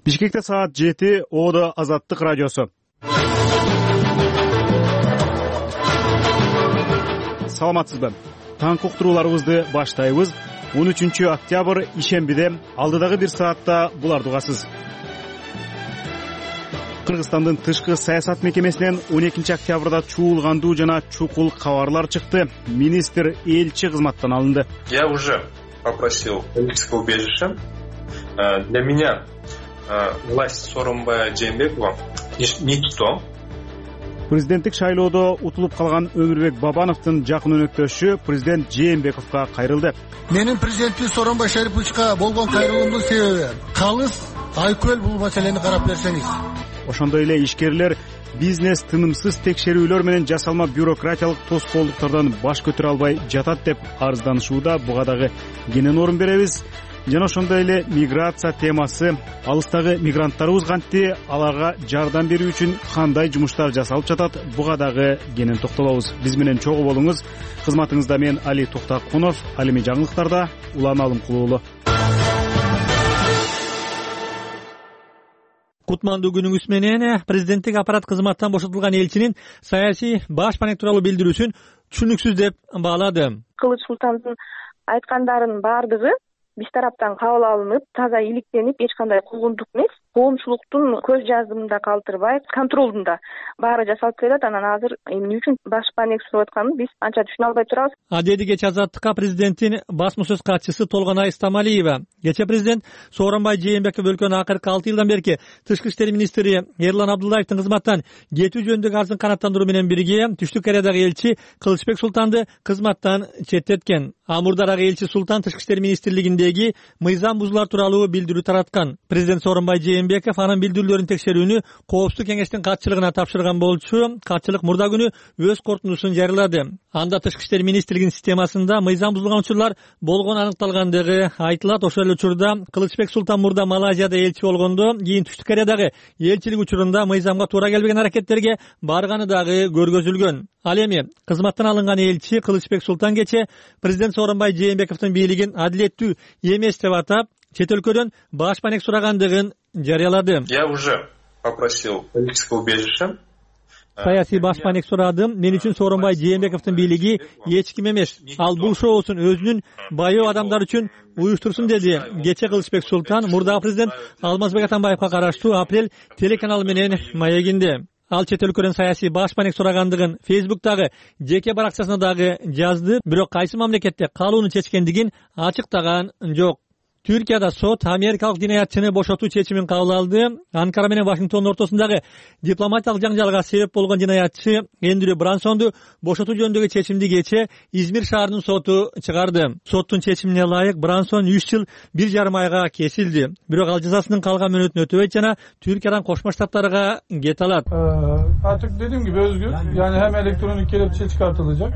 Бишкекте саат 7, Оодо Азаттык радиосу. Саламатсызбы? Таң уктурууларыбызды баштайбыз. 13 октябрь ишембиде алдыдагы бир саатта буларды угасыз. Кыргызстандын тышкы саясат мекемесинен 12 октябрда чуулгандуу жана чукул кабарлар чыкты. Министр элчи кызматтан алынды. Я уже попросил политическое убежище. Для меня власть Сооронбая Жээнбекова ничто. Президенттик шайлоодо утулуп калган Өмүрбек Бабановдун жакын өнөктөшү президент Жээнбековго кайрылды. Менин президенти Сооронбай Шариповичке болгон кайрылуумдун себеби калыс айкөл бул маселени карап берсеңиз. Ошондой эле ишкерлер бизнес тынымсыз текшерүүлөр менен жасалма бюрократиялык тоскоолдуктардан баш көтөрө албай жатат деп арызданышууда. Буга дагы кенен орун беребиз. Жана ошондой эле миграция темасы, алыстагы мигранттарыбыз кантти, аларга жардам берүү үчүн кандай жумуштар жасалып жатат, буга дагы кенен токтолобуз. Биз менен чогуу болуңуз. Кызматыңызда мен Али Токтакунов, ал эми жаңылыктарда Улан Алымкулуулу. Кутмандуу күнүңүз менен. Президенттик аппарат кызматтан бошотулган элчинин саясий баш панек тууралуу билдирүүсүн түшүнүксүз деп баалады. Кылыч Султандын айткандарынын баардыгы биз тараптан кабыл алынып, таза иликтенип, эч кандай куугунтук эмес, коомчулуктун көз жазымында калтырбай, контролунда баары жасалып келет. Анан азыр эмне үчүн баш панек сурап атканын биз анча түшүнө албай турабыз. Деди кече Азаттыкка президенттин басма сөз катчысы Толгонай Стамалиева. Кече президент Сооронбай Жээнбеков өлкөнүн акыркы 6 жылдан берки тышкы иштер министри Эрлан Абдуллаевдин кызматтан кетүү жөнүндөгү арызын канааттандыруу менен бирге Түштүк Кореядагы элчи Кылычбек Султанды кызматтан четтеткен. Амурдагы элчи Султан тышкы иштер министрлигиндеги мыйзам бузуулар тууралуу билдирүү тараткан. Президент Сооронбай Жээнбеков анын билдирүүлөрүн текшерүүнү Коопсуздук кеңештин катчылыгына тапшырган болчу. Катчылык мурда күнү өз корутундусун жарыялады. Анда тышкы иштер министрлигинин системасында мыйзам бузулган учурлар болгону аныкталгандыгы айтылат. Ошол эле учурда Кылычбек Султан мурда Малайзияда элчи болгондо, кийин Түштүк Кореядагы элчилик учурунда мыйзамга туура келбеген аракеттерге барганы дагы көргөзүлгөн. Ал эми кызматтан алынган элчи Кылычбек Султан кече президент Сооронбай Жээнбековдун бийлигин адилеттүү эмес деп атап, чет өлкөдөн баш панек сурагандыгын жарыялады. Я уже попросил политическое убежище. Саясий баш панек сурадым. Мен үчүн Сооронбай Жээнбековдун бийлиги эч ким эмес. Ал бул шоусун өзүнүн байоо адамдар үчүн уюштурсун деди. Кече Кылычбек Султан мурдагы президент Алмазбек Атамбаевга караштуу Апрель телеканалы менен маегинде. Ал чет өлкөдөн саясий баш панек сурагандыгын Фейсбуктагы жеке баракчасына дагы жазды, бирок кайсы мамлекетте калууну чечкендигин ачыктаган жок. Түркияда сот америкалык жинаятчыны бошотуу чечимин кабыл алды. Анкара менен Вашингтондун ортосундагы дипломатиялык жаңжалга себеп болгон жинаятчы Эндрю Брансонду бошотуу жөнүндөгү чечимди кече Измир шаарынын соту чыгарды. Соттун чечимине ылайык Брансон 3 жыл 1,5 айга кесилди. Бирок ал жазасынын калган мөөнөтүн өтөбөйт жана Түркиядан Кошмо Штаттарга кете алат. Artık dediğim gibi özgür. Yani hem elektronik kelepçe çıkartılacak.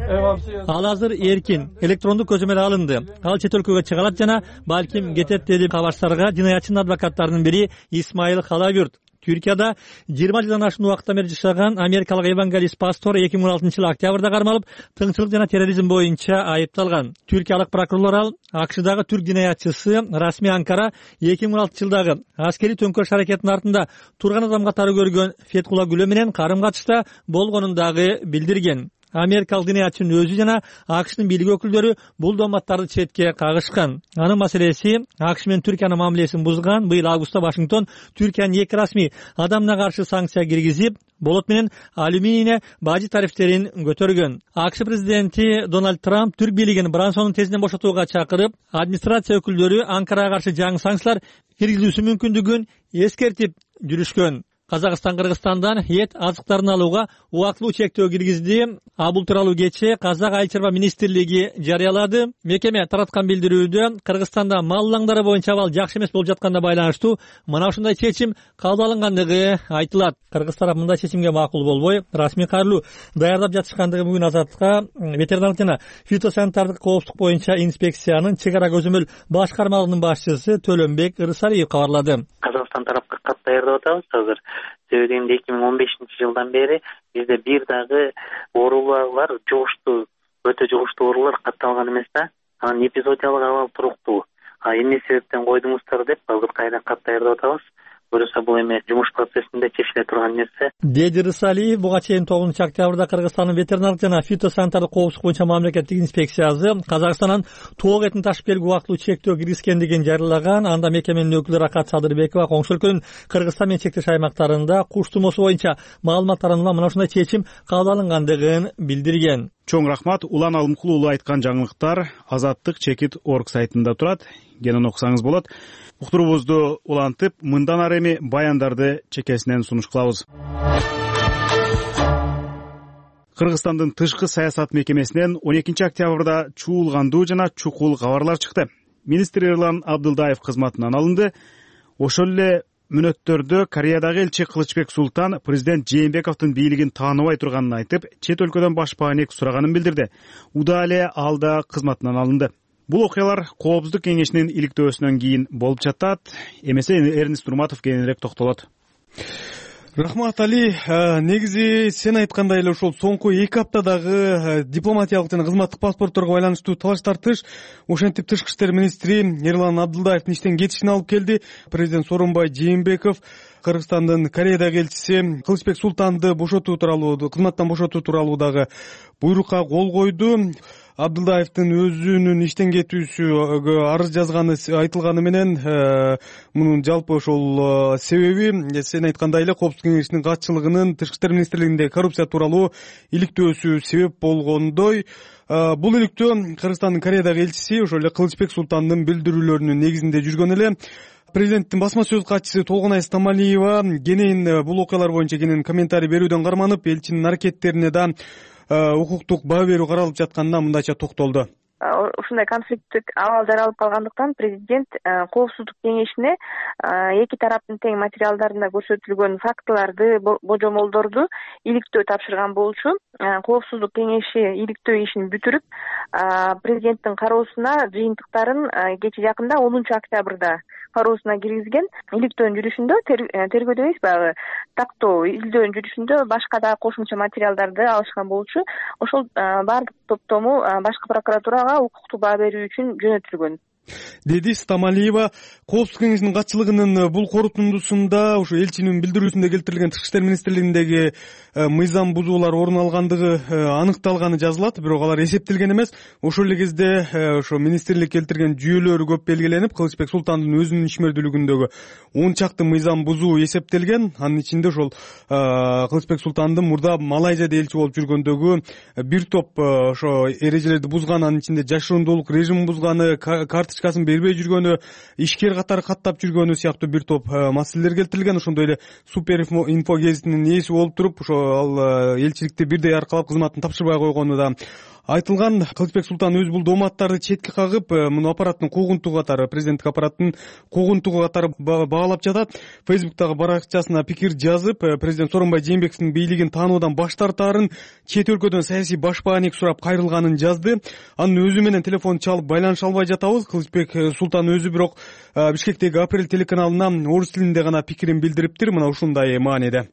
Ал азыр эркин, электрондук көзөмөл алынды. Ал чет өлкөгө чыга алат жана балким кетет деди кабарчыларга жинаятчынын адвокаттарынын бири Исмаил Халабюрт. Түркияда 20 жылдан ашуун убакыттан бери жашаган америкалык евангелист пастор 2016-жылы октябрда кармалып, тыңчылык жана терроризм боюнча айыпталган. Түркиялык прокурорлор ал АКШдагы түрк жинаятчысы Расми Анкара 2016-жылдагы аскерий төңкөрүш аракетинин артында турган адам катары көргөн Фетхула Гүлө менен карым-катышта болгонун дагы билдирген. Америкалык жинаятчынын өзү жана АКШнын бийлик өкүлдөрү бул доматтарды четке кагышкан. Анын маселеси АКШ менен Түркиянын мамилесин бузган. Быйыл августта Вашингтон Түркиянын 2 расмий адамына каршы санкция киргизип, болот менен алюминийне бажы тарифтерин көтөргөн. АКШ президенти Дональд Трамп түрк бийлигин Брансонун тезинен бошотууга чакырып, администрация өкүлдөрү Анкарага каршы жаңы санкциялар киргизүүсү мүмкүндүгүн эскертип жүрүшкөн. Казакстан Кыргызстандан эт азыктарын алууга убактылуу чектөө киргизди. Бул тууралуу кече Казак айыл чарба министрлиги жарыялады. Мекеме тараткан билдирүүдө Кыргызстанда мал лаңдары боюнча абал жакшы эмес болуп жатканда байланыштуу мына ушундай чечим кабыл алынгандыгы айтылат. Кыргыз тарап мындай чечимге макул болбой, расмий кайрылуу даярдап жатышкандыгы бүгүн Азаттыкка ветеринардык жана фитосанитардык коопсуздук боюнча инспекциянын чек ара көзөмөл башкармалыгынын башчысы Төлөнбек Ырысалиев кабарлады. Казакстан тарапка кат даярдап атабыз азыр. Себеби 2015-жылдан бери бизде бир дагы оорулар жугуштуу, өтө жугуштуу оорулар катталган эмес да. Анан эпизодиялык абал туруктуу. Эмне себептен койдуңуздар деп азыр кайра кат даярдап атабыз. буюрса бул эми жумуш процессинде чечиле турган нерсе. Деди Рысалиев буга чейин 9-октябрда Кыргызстандын ветеринардык жана фитосанитардык коопсуздук боюнча мамлекеттик инспекциясы Казакстандан тоок этин ташып келүүгө убактылуу чектөө киргизгендигин жарыялаган. Анда мекеменин өкүлү Ракат Садырбекова коңшу өлкөнүн Кыргызстан менен чектеш аймактарында куш тумоосу боюнча маалымат таратууга мына ушундай чечим кабыл алынгандыгын билдирген. Чоң рахмат. Улан Алымкулуу уулу айткан жаңылыктар Азаттык.org сайтында турат. Кенен окусаңыз болот. Уктуруубузду улантып, мындан ары эми баяндарды чекесинен сунуш кылабыз. Кыргызстандын тышкы саясат мекемесинен 12-октябрда чуулгандуу жана чукул кабарлар чыкты. Министр Эрлан Абдылдаев кызматынан алынды. Ошол эле мүнөттөрдө Кореядагы элчи Кылычбек Султан президент Жээнбековдун бийлигин тааныбай турганын айтып, чет өлкөдөн баш баанек сураганын билдирди. Удаа эле ал да кызматынан алынды. Бул окуялар Коопсуздук кеңешинин иликтөөсүнөн кийин болуп жатат. Эмесе Эрнест Нурматов кийинирээк токтолот. Рахмат Али, негизи сен айткандай эле ошол соңку 2 аптадагы дипломатиялык жана кызматтык паспортторго байланыштуу талаш тартыш ошентип тышкы иштер министри Эрлан Абдылдаевдин иштен кетишине алып келди. Президент Сооронбай Жээнбеков Кыргызстандын Кореядагы элчиси Кылычбек Султанды бошотуу тууралуу, кызматтан бошотуу тууралуу дагы буйрукка кол койду. Абдылдаевдин өзүнүн иштен кетүүсү арыз жазганы айтылганы менен мунун жалпы ошол себеби сен айткандай эле Коопсуздук кеңешинин катчылыгынын тышкы иштер министрлигинде коррупция тууралуу иликтөөсү себеп болгондой. Бул иликтөө Кыргызстандын Кореядагы элчиси ошол эле Кылычбек Султандын билдирүүлөрүнүн негизинде жүргөн эле. Президенттин басма сөз катчысы Толгонай Стамалиева кенен бул окуялар боюнча кенен комментарий берүүдөн карманып, элчинин аракеттерине да укуктук баа берүү каралып жатканына мындайча токтолду. Ушундай конфликттик абал жаралып калгандыктан президент Коопсуздук кеңешине эки тараптын тең материалдарында көрсөтүлгөн фактыларды, божомолдорду иликтөө тапшырган болчу. Коопсуздук кеңеши иликтөө ишин бүтүрүп, президенттин кароосуна жыйынтыктарын кечээ жакында 10-октябрда кароосуна киргизген. Иликтөөнүн жүрүшүндө тергөөдө эмес, баягы тактоо изилдөөнүн жүрүшүндө башка да кошумча материалдарды алышкан болчу. Ошол баардык топтому башкы прокуратурага укуктук баа берүү үчүн жөнөтүлгөн, деди Стамалиева. Коопсуздук кеңешинин катчылыгынын бул корутундусунда ушу элчинин билдирүүсүндө келтирилген тышкы иштер министрлигиндеги мыйзам бузуулар орун алгандыгы аныкталганы жазылат, бирок алар эсептелген эмес. Ошол эле кезде ошо министрлик келтирген жүйөлөр көп белгиленип, Кылычбек Султандын өзүнүн ишмердүүлүгүндөгү 10 чакты мыйзам бузуу эсептелген. Анын ичинде ошол Кылычбек Султандын мурда Малайзияда элчи болуп жүргөндөгү бир топ ошо эрежелерди бузган, анын ичинде жашырундуулук режимин бузганы, карточкасын бербей жүргөнү, ишкер катары каттап жүргөнү сыяктуу бир топ маселелер келтирилген. Ошондой эле Супер Инфо гезитинин ээси болуп туруп, ошо ал элчиликти бирдей аркалап кызматын тапшырбай койгону да айтылган. Кылычбек Султан өзү бул дооматтарды четке кагып, муну аппараттын куугунтугу катары, президенттик аппараттын куугунтугу катары баалап жатат. Фейсбуктагы баракчасына пикир жазып, президент Сооронбай Жээнбековдун бийлигин таануудан баш тартаарын, чет өлкөдөн саясий баш баанек сурап кайрылганын жазды. Анын өзү менен телефон чалып байланыша албай жатабыз. Кылычбек Султан өзү бирок Бишкектеги Апрель телеканалына орус тилинде гана пикирин билдириптир. Мына ушундай мааниде.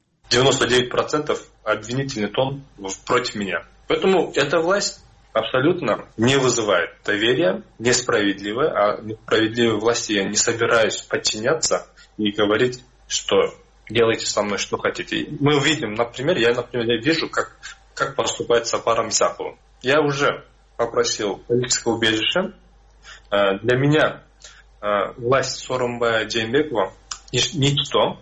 99% обвинительный тон против меня. Поэтому эта власть абсолютно не вызывает доверия, несправедливая, а несправедливой власти я не собираюсь подчиняться и говорить, что делайте со мной что хотите. Мы увидим, например, я вижу, как поступает Сапаром Исаковым. Я уже попросил политическое убежище. Для меня власть Сооронбая Жээнбекова никто.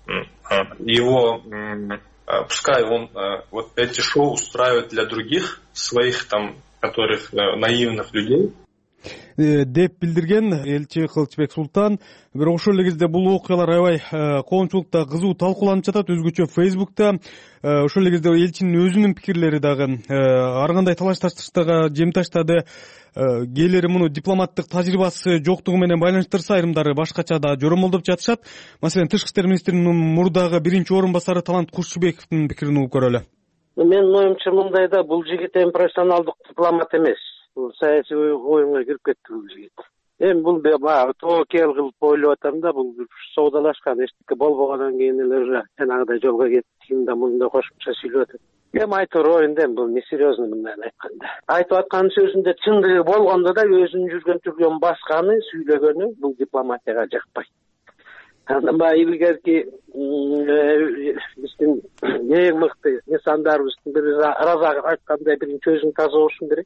Его, пускай он вот эти шоу устраивает для других своих там, которых наивных людей. Деп билдирген элчи Кылычбек Султан. Бирок ошол эле кезде бул окуялар аябай коомчулукта кызуу талкууланып жатат, өзгөчө Фейсбукта. Ошол эле кезде элчинин өзүнүн пикирлери дагы ар кандай талаш тартыштарга жем таштады. Кээлери муну дипломаттык тажрыйбасы жоктугу менен байланыштырса, айрымдары башкача да жоромолдоп жатышат. Маселен, тышкы иштер министринин мурдагы биринчи орун басары Талант Кушчубековдун пикирин угуп көрөлү. Менин оюмча мындай да, бул жигит эми профессионалдык дипломат эмес. Бул саясий оюнга кирип кетти бул жигит. Эми бул баягы тоокел кылып ойлоп атам да, бул соодалашкан, эчтеке болбогондон кийин эле уже жанагыдай жолго кеттим да, мындай кошумча сүйлөп атат. Эми айтор оюнда бул несерьезный мындай айтканда. Айтып аткан сөзүндө чындыгы болгондо да өзүнүн жүргөн башканы сүйлөгөнү бул дипломатияга жакпайт. Андан баягы илгерки биздин эң мыкты нысандарыбыздын бири Разак айткандай биринчи өзүң таза болушуң керек.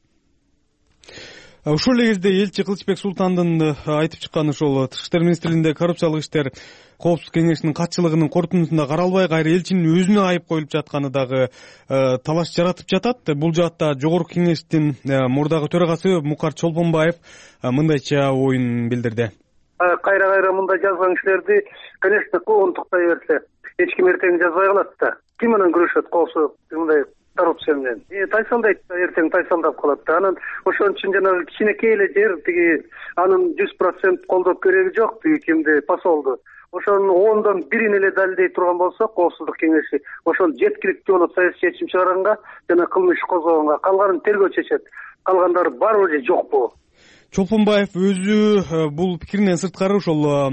Ошол эле кезде элчи Кылычбек Султандын айтып чыкканы ошол Тышкы иштер министрлигинде коррупциялык иштер Коопсуздук кеңешинин катчылыгынын корутундусунда каралбай, кайра элчинин өзүнө айып коюлуп жатканы дагы талаш жаратып жатат. Бул жаатта Жогорку кеңештин мурдагы төрагасы Мукар Чолпонбаев мындайча оюн билдирди. Кайра мындай жазган кишилерди, конечно, коомдуктай берсе, эч ким эртең жазбай калат да. Ким менен күрөшөт коопсуздук мындай коррупция менен? Тайсалдайт да, эртең тайсалдап калат да. Анан ошон үчүн жанагы кичинекей эле жер тиги анын 100% колдоп кереги жок, тиги кимди посолду. Ошонун 10дон 1-ин эле далилдей турган болсо, Коопсуздук кеңеши ошол жеткиликтүү болуп саясий чечим чыгаранга жана кылмыш козгогонга, калганын тергөө чечет. Калгандары барбы же жокпу? Чолпонбаев өзү бул пикиринен сырткары ошол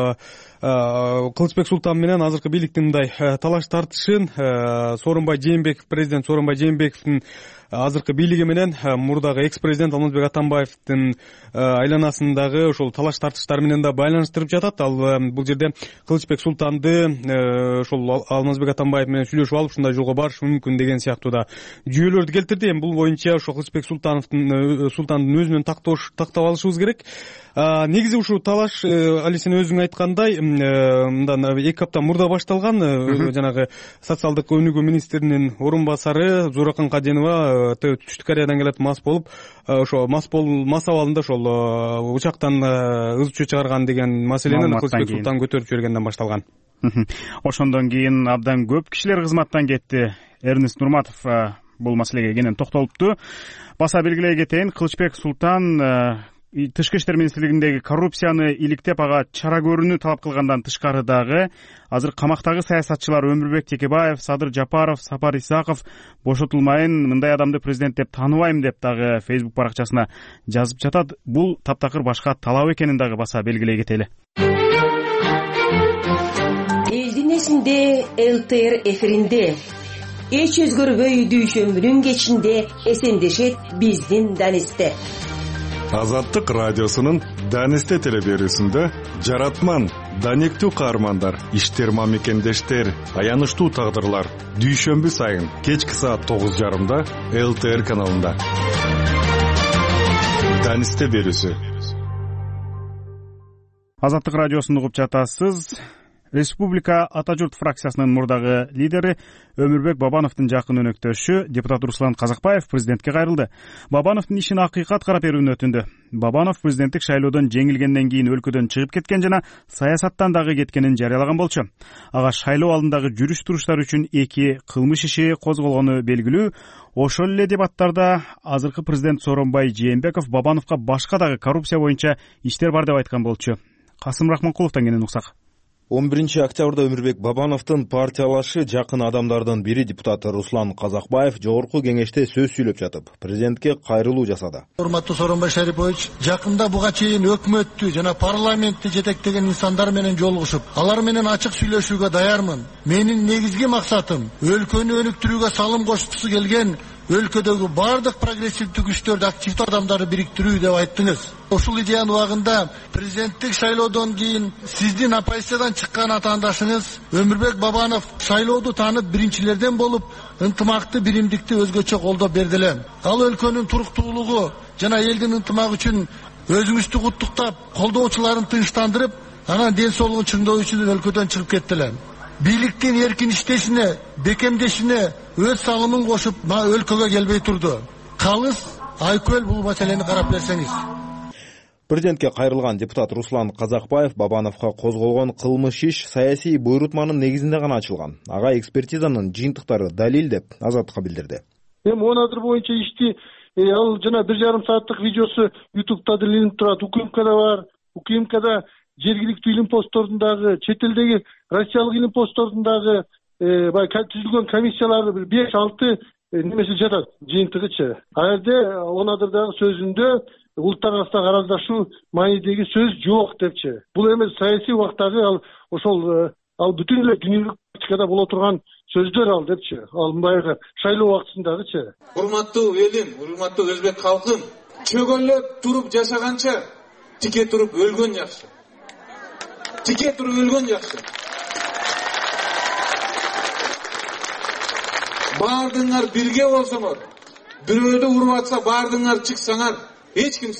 Кылычбек Султан менен азыркы бийликтин мындай талаш тартышын президент Сооронбай Жээнбековдун азыркы бийлиги менен мурдагы экс-президент Алмазбек Атамбаевдин айланасындагы ошол талаш тартыштар менен да байланыштырып жатат. Ал бул жерде Кылычбек Султанды ошол Алмазбек Атамбаев менен сүйлөшүп алып ушундай жолго барыш мүмкүн деген сыяктуу да жүйөлөрдү келтирди. Эми бул боюнча ошол Кылычбек Султандын өзүнөн тактап алышыбыз керек. Негизи ушул талаш али сен өзүң айткандай мындан 2 апта мурда башталган. Жанагы социалдык өнүгүү министринин орун басары Зууракан Каденова Түштүк Кореядан келет мас болуп, ошо мас абалында ошол учактан ызчуу чыгарган деген маселени Кылычбек Султан көтөрүп жибергенден башталган. Ошондон кийин абдан көп кишилер кызматтан кетти. Эрнест Нурматов бул маселеге кенен токтолупту. Баса белгилей кетейин, Кылычбек Султан Тышкы иштер министрлигиндеги коррупцияны иликтеп ага чара көрүүнү талап кылгандан тышкары дагы азыр камактагы саясатчылар Өмүрбек Текебаев, Садыр Жапаров, Сапар Исаков бошотулмайын, мындай адамды президент деп тааныбайм деп дагы Facebook баракчасына жазып жатат. Бул таптакыр башка талап экенин дагы баса белгилей кетели. Элдин эсинде ЛТР эфиринде эч өзгөрбөй дүйшөмбүнүн кечинде эсендешет биздин Данисте. Азаттык радиосунун Данисте телеберүүсүндө жаратман, данектүү каармандар, иштер мамекендештер, аянычтуу тагдырлар дүйшөмбү сайын кечки саат 9:30 ЛТР каналында. Данисте берүүсү. Азаттык радиосун угуп жатасыз. Республика Ата журт фракциясынын мурдагы лидери Өмүрбек Бабановдун жакын өнөктөшү депутат Руслан Казакбаев президентке кайрылды. Бабановдун ишин акыйкат карап берүүнү өтүндү. Бабанов президенттик шайлоодон жеңилгенден кийин өлкөдөн чыгып кеткен жана саясаттан дагы кеткенин жарыялаган болчу. Ага шайлоо алдындагы жүрүш туруштар үчүн 2 кылмыш иши козголгону белгилүү. Ошол эле дебаттарда азыркы президент Сооронбай Жээнбеков Бабановго башка дагы коррупция боюнча иштер бар деп айткан болчу. Касым Рахманкуловдон кенен уксак. 11 октябрда Өмүрбек Бабановдун партиялашы жакын адамдардын бири депутат Руслан Казакбаев жогорку кеңеште сөз сүйлөп жатып, президентке кайрылуу жасады. Урматтуу Сооронбай Шарипович, жакында буга чейин өкмөттү жана парламентти жетектеген инсандар менен жолугушуп, алар менен ачык сүйлөшүүгө даярмын. Менин негизги максатым өлкөнү өнүктүрүүгө салым кошкусу келген өлкөдөгү бардык прогрессивдүү күчтөрдү, активдүү адамдарды бириктирүү деп айттыңыз. Ушул идеянын убагында президенттик шайлоодон кийин сиздин оппозициядан чыккан атаандашыңыз Өмүрбек Бабанов шайлооду таанып биринчилерден болуп, ынтымакты биримдикти өзгөчө колдоп берди эле. Ал өлкөнүн туруктуулугу жана элдин ынтымагы үчүн өзүңүздү куттуктап, колдоочуларын тынчтандырып, анан ден соолугун чыңдоо үчүн өлкөдөн чыгып кетти эле. Бийликтин эркин иштешине, бекемдешине өз салымын кошуп, өлкөгө келбей турду. Калыс айкөл бул маселени карап берсеңиз. Президентке кайрылган депутат Руслан Казакбаев Бабановго козголгон кылмыш иш саясий буйрутманын негизинде гана ачылган. Ага экспертизанын жыйынтыктары далил деп Азаттыкка билдирди. Эми 10 адыр боюнча ишти ал жана 1,5 сааттык видеосу YouTube'да илинип турат. УКМКда бар. УКМКда жергиликтүү илим постторундагы, чет элдеги Россиялык илим постторундагы түзүлгөн комиссиялар 5-6 немеси жатат, жыйынтыгычы. Ал жерде 10 адырдагы сөзүндө улуттар арасындагы араздашуу маанидеги сөз жок депчи. Бул эми саясий убактагы ал бүтүн эле дүнүлүк практикада боло турган сөздөр ал депчи. Ал баягы шайлоо убактысындагычы. Урматтуу элим, урматтуу өзбек калкым, чөгөлөп туруп жашаганча тике туруп өлгөн жакшы. тике туруп өлгөн жакшы. Бардыңар бирге болсоңор, бирөөдө уруп атса бардыңар чыксаңар, эч ким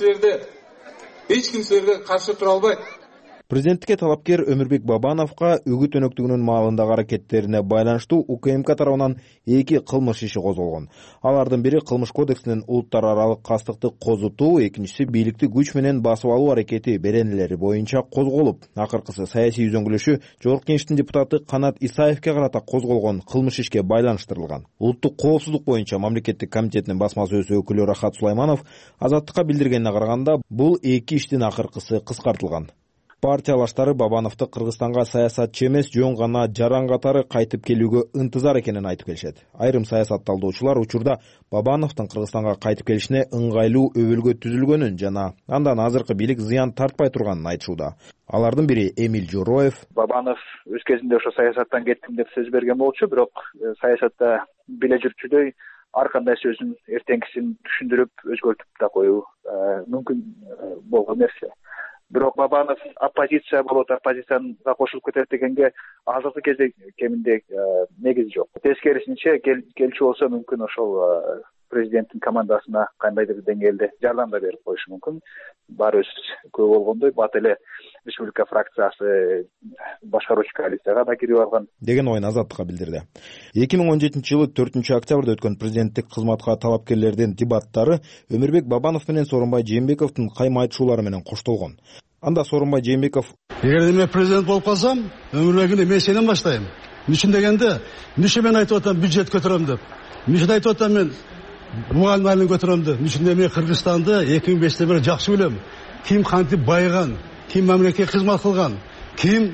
силерге каршы тура албайт. Президенттикке талапкер Өмүрбек Бабановго үгүт өнөктүгүнүн маалындагы аракеттерине байланыштуу УКМК тарабынан 2 кылмыш иши козголгон. Алардын бири кылмыш кодексинин улуттар аралык кастыкты козутуу, экинчиси бийликти күч менен басып алуу аракети беренелери боюнча козголуп, акыркысы саясий үзөңгүлөшү Жогорку Кеңештин депутаты Канат Исаевке карата козголгон кылмыш ишке байланыштырылган. Улуттук коопсуздук боюнча мамлекеттик комитетинин басма сөз өкүлү Рахат Сулайманов Азаттыкка билдиргенине караганда, бул 2 иштин акыркысы кыскартылган. Партиялаштары Бабановду Кыргызстанга саясатчы эмес, жөн гана жаран катары кайтып келүүгө ынтызар экенин айтып келишет. Айрым саясат талдоочулар учурда Бабановдун Кыргызстанга кайтып келишине ыңгайлуу өбөлгө түзүлгөнүн жана андан азыркы бийлик зыян тартпай турганын айтышууда. Алардын бири Эмиль Жороев. Бабанов өз кезинде ошо саясаттан кеттим деп сөз берген болчу, бирок саясатта биле жүрчүдөй ар кандай сөзүн эртеңкисин түшүндүрүп өзгөртүп да коюу мүмкүн болгон нерсе. Бирок Бабанов оппозиция болот, оппозицияга кошулуп кетет дегенге азыркы кезде кеминде негиз жок. Тескерисинче келчү болсо мүмкүн ошол президенттин командасына кандайдыр деңгээлде жардам да берип коюшу мүмкүн. Баарыбыз көп болгондой бат эле республика фракциясы башкаруучу коалицияга да кирип алган деген оюн Азаттыкка билдирди. 2017-жылы 4-октябрда өткөн президенттик кызматка талапкерлердин дебаттары Өмүрбек Бабанов менен Сооронбай Жээнбековдун кайма айтышуулары менен коштолгон. Анда Сооронбай Жээнбеков: "Эгерде мен президент болуп калсам, Өмүрбекти мен сенен баштайм. Мишин дегенде, мишин мен айтып атам бюджет көтөрөм деп. Мишин айтып атам мен мугалим айылын көтөрөм деп. Мишинде мен Кыргызстанды 2005-те бери жакшы билем. Ким кантип байыган, ким мамлекетке кызмат кылган, ким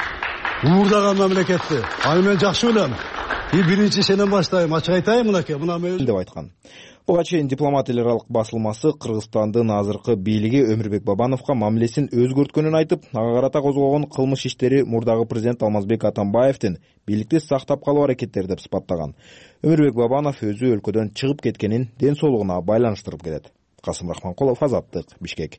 уурдаган мамлекетти. Аны мен жакшы билем. Биринчи сенен баштайм, ачык айтайын мынакей, мына мен деп айткан. Буга чейин дипломат эл аралык басылмасы Кыргызстандын азыркы бийлиги Өмүрбек Бабановго мамилесин өзгөрткөнүн айтып, ага карата козголгон кылмыш иштери мурдагы президент Алмазбек Атамбаевдин бийликти сактап калуу аракеттери деп сыпаттаган. Өмүрбек Бабанов өзү өлкөдөн чыгып кеткенин ден соолугуна байланыштырып келет. Касым Рахманкулов, Азаттык, Бишкек.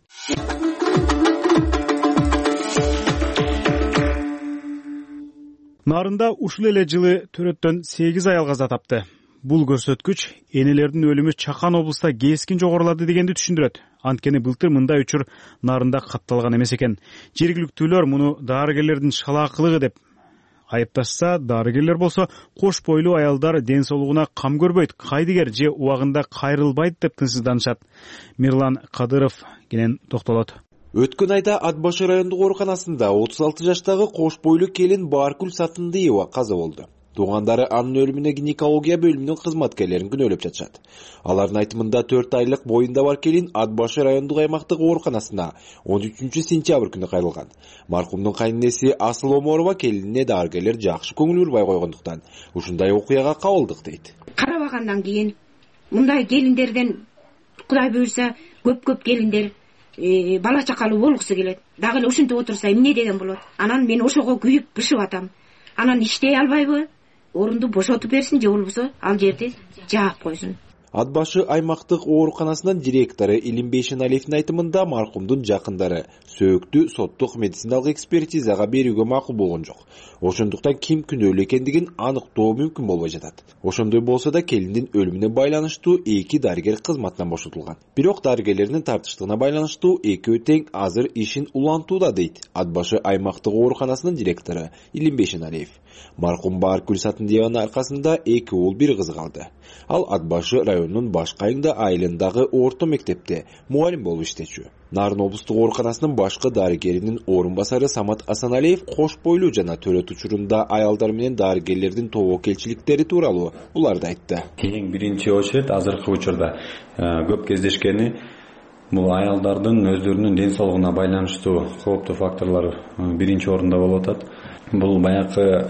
Нарында ушул эле жылы төрөттөн 8 аял каза тапты. Бул көрсөткүч энелердин өлүмү Чакан облуста кескин жогорулады дегенди түшүндүрөт. Анткени былтыр мындай учур Нарында катталган эмес экен. Жергиликтүүлөр муну дарыгерлердин шалаакылыгы деп айыпташса, дарыгерлер болсо кош бойлуу аялдар ден соолугуна кам көрбөйт, кайдыгер же убагында кайрылбайт деп тынчсызданышат. Мирлан Кадыров кенен токтолот. Өткөн айда Ат башы райондук ооруканасында 36 жаштагы кош бойлуу келин Бааркүл Сатындыева каза болду. Туугандары анын өлүмүнө гинекология бөлүмүнүн кызматкерлерин күнөөлөп жатышат. Алардын айтымында 4 айлык боюнда бар келин Ат башы райондук аймактык ооруканасына 13-сентябрь күнү кайрылган. Маркумдун кайненеси Асыл Оморова келинине дарыгерлер жакшы көңүл бурбай койгондуктан ушундай окуяга кабылдык дейт. Карабагандан кийин мындай келиндерден Кудай буйрса көп келиндер бала чакалуу болгусу келет. Дагы эле ушинтип отурса эмне деген болот? Анан мен ошого күйүп бышып атам. Анан иштей албайбы? Орунду бошотуп берсин же болбосо ал жерди жаап койсун. Ат башы аймактык ооруканасынын директору Илимбей Шеналиевдин айтымында маркумдун жакындары сөөктү соттук медициналык экспертизага берүүгө макул болгон жок. Ошондуктан ким күнөөлүү экендигин аныктоо мүмкүн болбой жатат. Ошондой болсо да келиндин өлүмүнө байланыштуу 2 дарыгер кызматтан бошотулган. Бирок дарыгерлердин тартыштыгына байланыштуу экөө тең азыр ишин улантууда дейт Ат башы аймактык ооруканасынын директору Илимбей Шеналиев. Маркум Бааркүл Сатындыеванын аркасында 2 уул 1 кызы калды. Ал Ат башы районунун Башкайыңда айылындагы орто мектепте мугалим болуп иштечү. Нарын облустук ооруканасынын башкы дарыгеринин орун басары Самат Асаналиев кош бойлуу жана төрөт учурунда аялдар менен дарыгерлердин тобокелчиликтери тууралуу буларды айтты. Эң биринчи очередь азыркы учурда көп кездешкени бул аялдардын өздөрүнүн ден соолугуна байланыштуу кооптуу факторлор биринчи орунда болуп атат. Бул баягы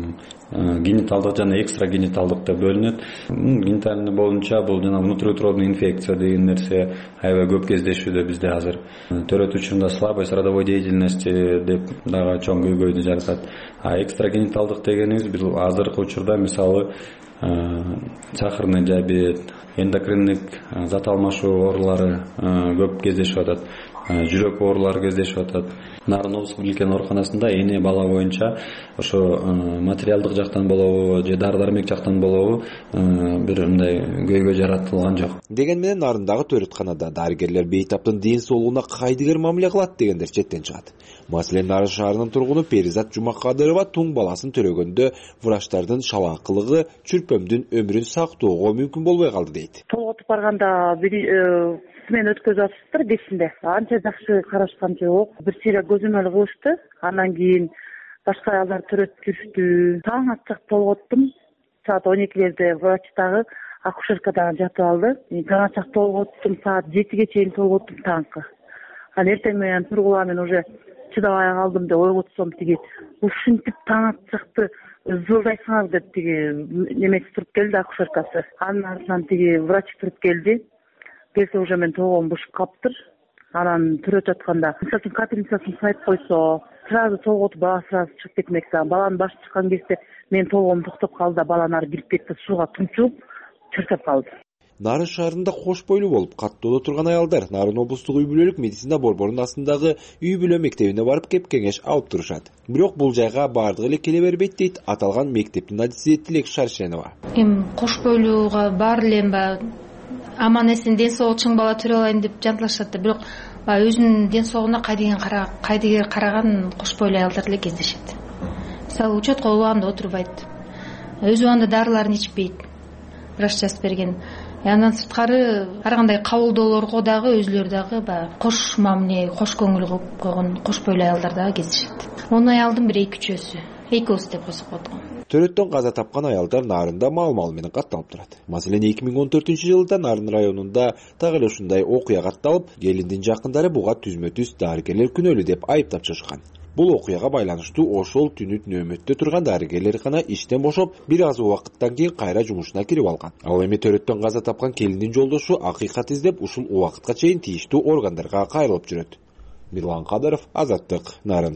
гениталдык жана экстрагениталдык деп бөлүнөт. Гениталдык боюнча бул жана внутриутробный инфекция деген нерсе аябай көп кездешүүдө бизде азыр. Төрөт учурунда слабость родовой деятельности деп дагы чоң көйгөйдү жаратат. Экстрагениталдык дегенибиз бул азыркы учурда мисалы сахарный диабет, эндокриндик зат алмашуу оорулары көп кездешип атат. жүрөк оорулары кездешип атат. Нарын облустук билген ооруканасында эне бала боюнча ошо материалдык жактан болобу же дары дармек жактан болобу бир мындай көйгөй жаратылган жок. Деген менен Нарындагы төрөтканада дарыгерлер бейтаптын ден соолугуна кайдыгер мамиле кылат дегендер четтен чыгат. Маселен Нарын шаарынын тургуну Перизат Жумакадырова туң баласын төрөгөндө врачтардын шалаакылыгы чүрпөмдүн өмүрүн сактоого мүмкүн болбой калды дейт. Толготуп барганда мен өткөзүп атыптыр бесинде. Анча жакшы карашкан жок. Бир сыйра көзөмөл кылышты. Андан кийин башка аялдар төрөтүп жүрүштү. Таң атсак толготтум. Саат 12-лерде врачтагы акушеркада жатып алды. Таң атсак толготтум, саат 7-ге чейин толготтум таңкы. Анан эртең менен тургула мен уже чыдабай калдым деп ойготсом тиги ушинтип таң атсакты ызылдайсыңар деп тиги немеси туруп келди акушеркасы. Анын артынан тиги врач туруп келди. Келсе уже мен толгоом бушуп калыптыр. Анан төрөтүп атканда мисалы капельницасын сайып койсо, сразу толготу бала сразу чыгып кетмек. Баланын башы чыккан кезде мен толгоом токтоп калды да баланы ары кирип кетти, сууга тунчуп чыркап калды. Нарын шаарында кош бойлуу болуп каттоодо турган аялдар Нарын облустук үй бүлөлүк медицина борборунун астындагы үй бүлө мектебине барып кеп кеңеш алып турушат. Бирок бул жайга баардыгы эле келе бербейт дейт аталган мектептин адиси Тилек Шаршенова. Кош бойлууга баары эле аман эсен ден соолугу чың бала төрө алайын деп жанталашат да, бирок өзүнүн ден соолугуна кайдыгер караган кош бойлуу аялдар эле кездешет. Мисалы учетко убагында отурбайт, өз убагында дарыларын ичпейт, врач жазып берген. Андан сырткары ар кандай кабылдоолорго дагы өзүлөрү дагы кош мамиле, кош көңүл кылып койгон кош бойлуу аялдар дагы кездешет. 10 аялдын бир 2-3-өсү, экөөсү деп койсок болот го. Төрөттөн каза тапкан аялдар Нарында мал менен катталып турат. Маселен 2014-жылда Нарын районунда так эле ушундай окуя катталып, келиндин жакындары буга түзмө-түз дарыгерлер күнөөлүү деп айыптап чыгышкан. Бул окуяга байланыштуу ошол түнү нөөмөттө турган дарыгерлер гана иштен бошоп, бир аз убакыттан кийин кайра жумушуна кирип алган. Ал эми төрөттөн каза тапкан келиндин жолдошу акыйкат издеп ушул убакытка чейин тийиштүү органдарга кайрылып жүрөт. Мирлан Кадыров, Азаттык, Нарын.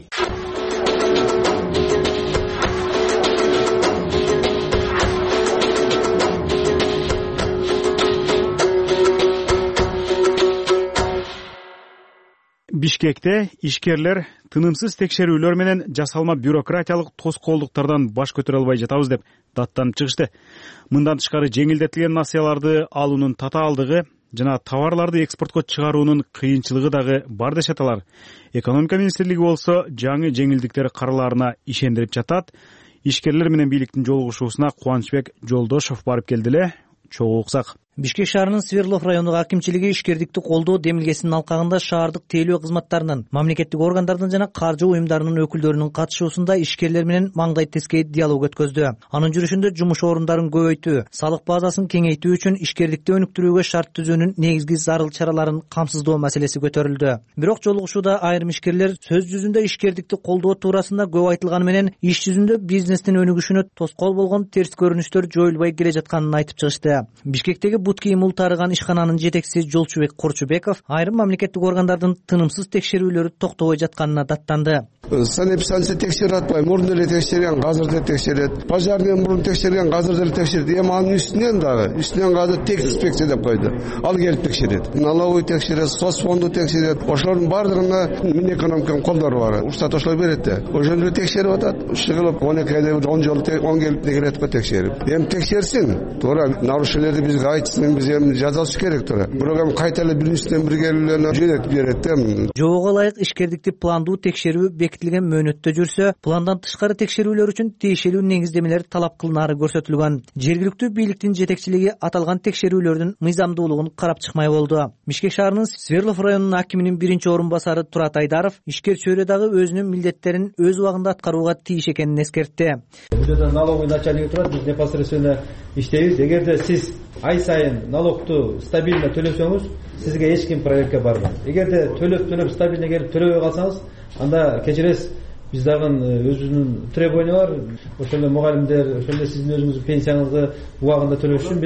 Бишкекте ишкерлер тынымсыз текшерүүлөр менен жасалма бюрократиялык тоскоолдуктардан баш көтөрө албай жатабыз деп даттанып чыгышты. Мындан тышкары жеңилдетилген насыяларды алуунун татаалдыгы жана товарларды экспортко чыгаруунун кыйынчылыгы дагы бар дешет алар. Экономика министрлиги болсо жаңы жеңилдиктер каралаарына ишендирип жатат. Ишкерлер менен бийликтин жолугушуусуна Кубанычбек Жолдошов барып келди эле. Чогуу уксак. Бишкек шаарынын Свердлов райондук акимчилиги ишкердикти колдоо демилгесинин алкагында шаардык тейлөө кызматтарынын, мамлекеттик органдардын жана каржы уюмдарынын өкүлдөрүнүн катышуусунда ишкерлер менен маңдай тескей диалог өткөздү. Анын жүрүшүндө жумуш орундарын көбөйтүү, салык базасын кеңейтүү үчүн ишкердикти өнүктүрүүгө шарт түзүүнүн негизги зарыл чараларын камсыздоо маселеси көтөрүлдү. Бирок жолугушууда айрым ишкерлер сөз жүзүндө ишкердикти колдоо туурасында көп айтылганы менен иш жүзүндө бизнестин өнүгүшүнө тоскоол болгон терс көрүнүштөр жоюлбай келе жатканын айтып чыгышты. Бишкектеги бут кийим ултарыган ишкананын жетекчиси Жолчубек Корчубеков айрым мамлекеттик органдардын тынымсыз текшерүүлөрү токтобой жатканына даттанды. Санэписалсы текшерип атпай, мурун эле текшерген, азыр да текшерет. Пожарный мурун текшерген, азыр деле текшерет. Эми анын үстүнөн азыр тек инспекция деп койду. Ал келип текшерет. Налоговый текшерет, соцфонду текшерет. Ошолордун баардыгына Минэкономиканын колдору бар. Уруксат ошолор берет да. Ошондо текшерип атат. Чыгылып 12 айда 10 жолу 10 келип текшерет го текшерип. Эми текшерсин. Туура нарушениелерди бизге айтсын, биз эми жазалыш керек туура. Бирок эми кайта эле биринчиден бир келүүлөрүнө жөнөтүп берет да. Жоого ылайык ишкердикти пландуу текшерүү бекитилген мөөнөттө жүрсө, пландан тышкары текшерүүлөр үчүн тиешелүү негиздемелер талап кылынаары көрсөтүлгөн. Жергиликтүү бийликтин жетекчилиги аталган текшерүүлөрдүн мыйзамдуулугун карап чыкмай болду. Бишкек шаарынын Свердлов районунун акиминин биринчи орун басары Турат Айдаров ишкер чөйрө дагы өзүнүн милдеттерин өз убагында аткарууга тийиш экенин эскертти. Бул жерде налоговый начальник турат, биз непосредственно иштейбиз. Эгерде сиз ай сайын налогту стабильно төлөсөңүз, сизге эч ким проверка барбайт. Эгерде төлөп стабильно келип төлөбөй калсаңыз, анда кечиресиз, биз дагы өзүбүздүн требование бар. Ошондо мугалимдер, ошондо сиздин өзүңүздүн пенсияңызды убагында төлөш үчүн биз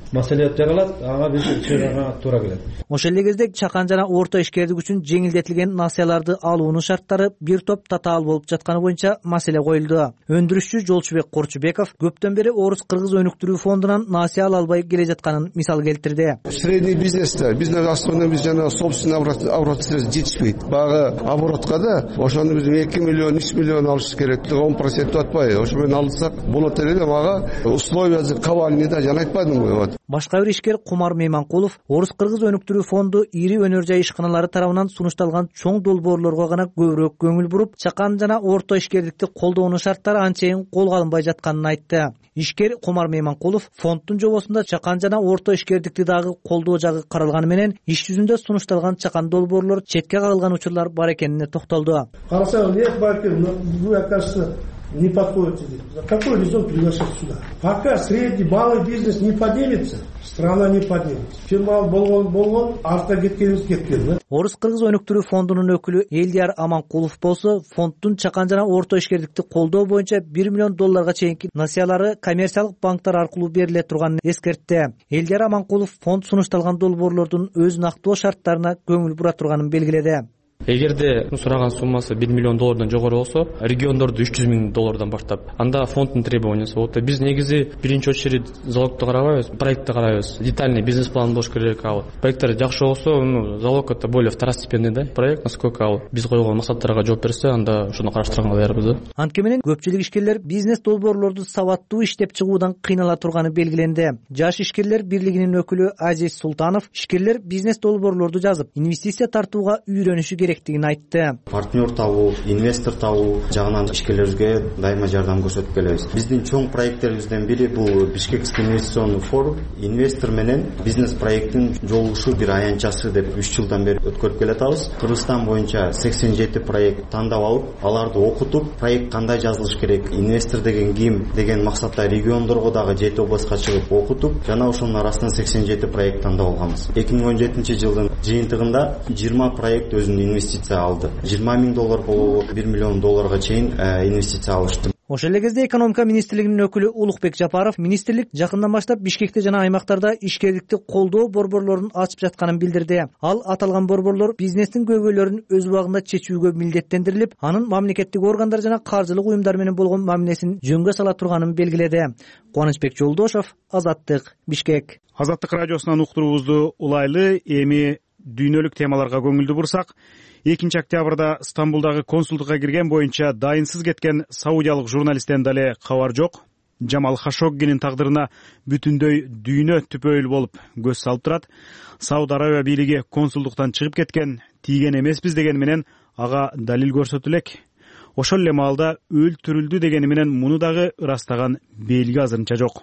маселе жаралат, ага биз чыгарга туура келет. Ошол эле кезде чакан жана орто ишкерлик үчүн жеңилдетилген насыяларды алуунун шарттары бир топ татаал болуп жатканы боюнча маселе коюлду. Өндүрүшчү Жолчубек Корчубеков көптөн бери Орус Кыргыз өнүктүрүү фондунан насыя ала албай келе жатканын мисал келтирди. Средний бизнесте бизнес основной биз жана собственный оборот средств жетишпейт. Багы оборотка да ошону биз 2 миллион 3 миллион алыш керек. 10% атпайбы. Ошо менен алсак болот эле, мага условия кавальный да жана айтпадымбы. Башка бир ишкер Кумар Мейманкулов Орус Кыргыз өнүктүрүү фонду ири өнөр жай ишканалары тарабынан сунушталган чоң долбоорлорго гана көбүрөөк көңүл буруп, чакан жана орто ишкерликти колдоонун шарттары анчейин колго алынбай жатканын айтты. Ишкер Кумар Мейманкулов фонддун жобосунда чакан жана орто ишкерликти дагы колдоо жагы каралганы менен иш жүзүндө сунушталган чакан долбоорлор четке кагылган учурлар бар экенине токтолду. Карасаңыз, нет, вы, окажется, не подходите. Какой резон приглашать сюда? Пока средний малый бизнес не поднимется, страна не поднимется. Чем мал болгон, артта кеткенибиз кеткен. Орус Кыргыз өнүктүрүү фондунун өкүлү Элдияр Аманкулов болсо, фонддун чакан жана орто ишкерликти колдоо боюнча $1 миллион чейинки насыялары коммерциялык банктар аркылуу бериле турганын эскертти. Элдияр Аманкулов фонд сунушталган долбоорлордун өз нактуу шарттарына көңүл бура турганын белгиледи. Эгерде сураган суммасы $1 миллион жогору болсо, региондорду $300 миң баштап, анда фонддун требованиясы болот. Биз негизи биринчи очередь залогду карабайбыз, проектти карайбыз. Детальный бизнес план болуш керек. Проекттер жакшы болсо, залог это более второстепенный да проект, насколько биз койгон максаттарга жооп берсе, анда ошону караштырганга даярбыз да. Анткени менен көпчүлүк ишкерлер бизнес долбоорлорду сабаттуу иштеп чыгуудан кыйнала турганы белгиленди. Жаш ишкерлер бирлигинин өкүлү Азиз Султанов ишкерлер бизнес долбоорлорду жазып, инвестиция тартууга үйрөнүшү керектигин айтты. Партнер табуу, инвестор табуу жагынан ишкерлерге дайыма жардам көрсөтүп келебиз. Биздин чоң проекттерибизден бири бул Бишкекский инвестиционный форум. Инвестор менен бизнес проекттин жолугушуу бир аянтчасы деп 3 жылдан бери өткөрүп келатабыз. Кыргызстан боюнча 87 проект тандап алып, аларды окутуп, проект кандай жазылыш керек, инвестор деген ким деген максатта региондорго дагы 7 областка чыгып окутуп, жана ошонун арасынан 87 проект тандап алганбыз. 2017 жылдын жыйынтыгында 20 проект өзүнүн инвестиция алды. $20 миң болобу, $1 миллион чейин инвестиция алышты. Ошол эле кезде экономика министрлигинин өкүлү Улукбек Жапаров министрлик жакындан баштап Бишкекте жана аймактарда ишкерликти колдоо борборлорун ачып жатканын билдирди. Ал аталган борборлор бизнестин көйгөйлөрүн өз убагында чечүүгө милдеттендирилип, анын мамлекеттик органдар жана каржылык уюмдар менен болгон мамилесин жөнгө сала турганын белгиледи. Кубанычбек Жолдошов, Азаттык, Бишкек. Азаттык радиосунан уктуруубузду улайлы, эми дүйнөлүк темаларга көңүлдү бурсак, 2 октябрда Стамбулдагы консулдукка кирген боюнча дайынсыз кеткен саудиялык журналисттен дале кабар жок. Джамал Хашоггинин тагдырына бүтүндөй дүйнө түпөйүл болуп көз салып турат. Сауд Арабия бийлиги консулдуктан чыгып кеткен, тийген эмеспиз дегени менен ага далил көрсөтү элек. Ошол эле маалда өлтүрүлдү дегени менен муну дагы ырастаган белги азырынча жок.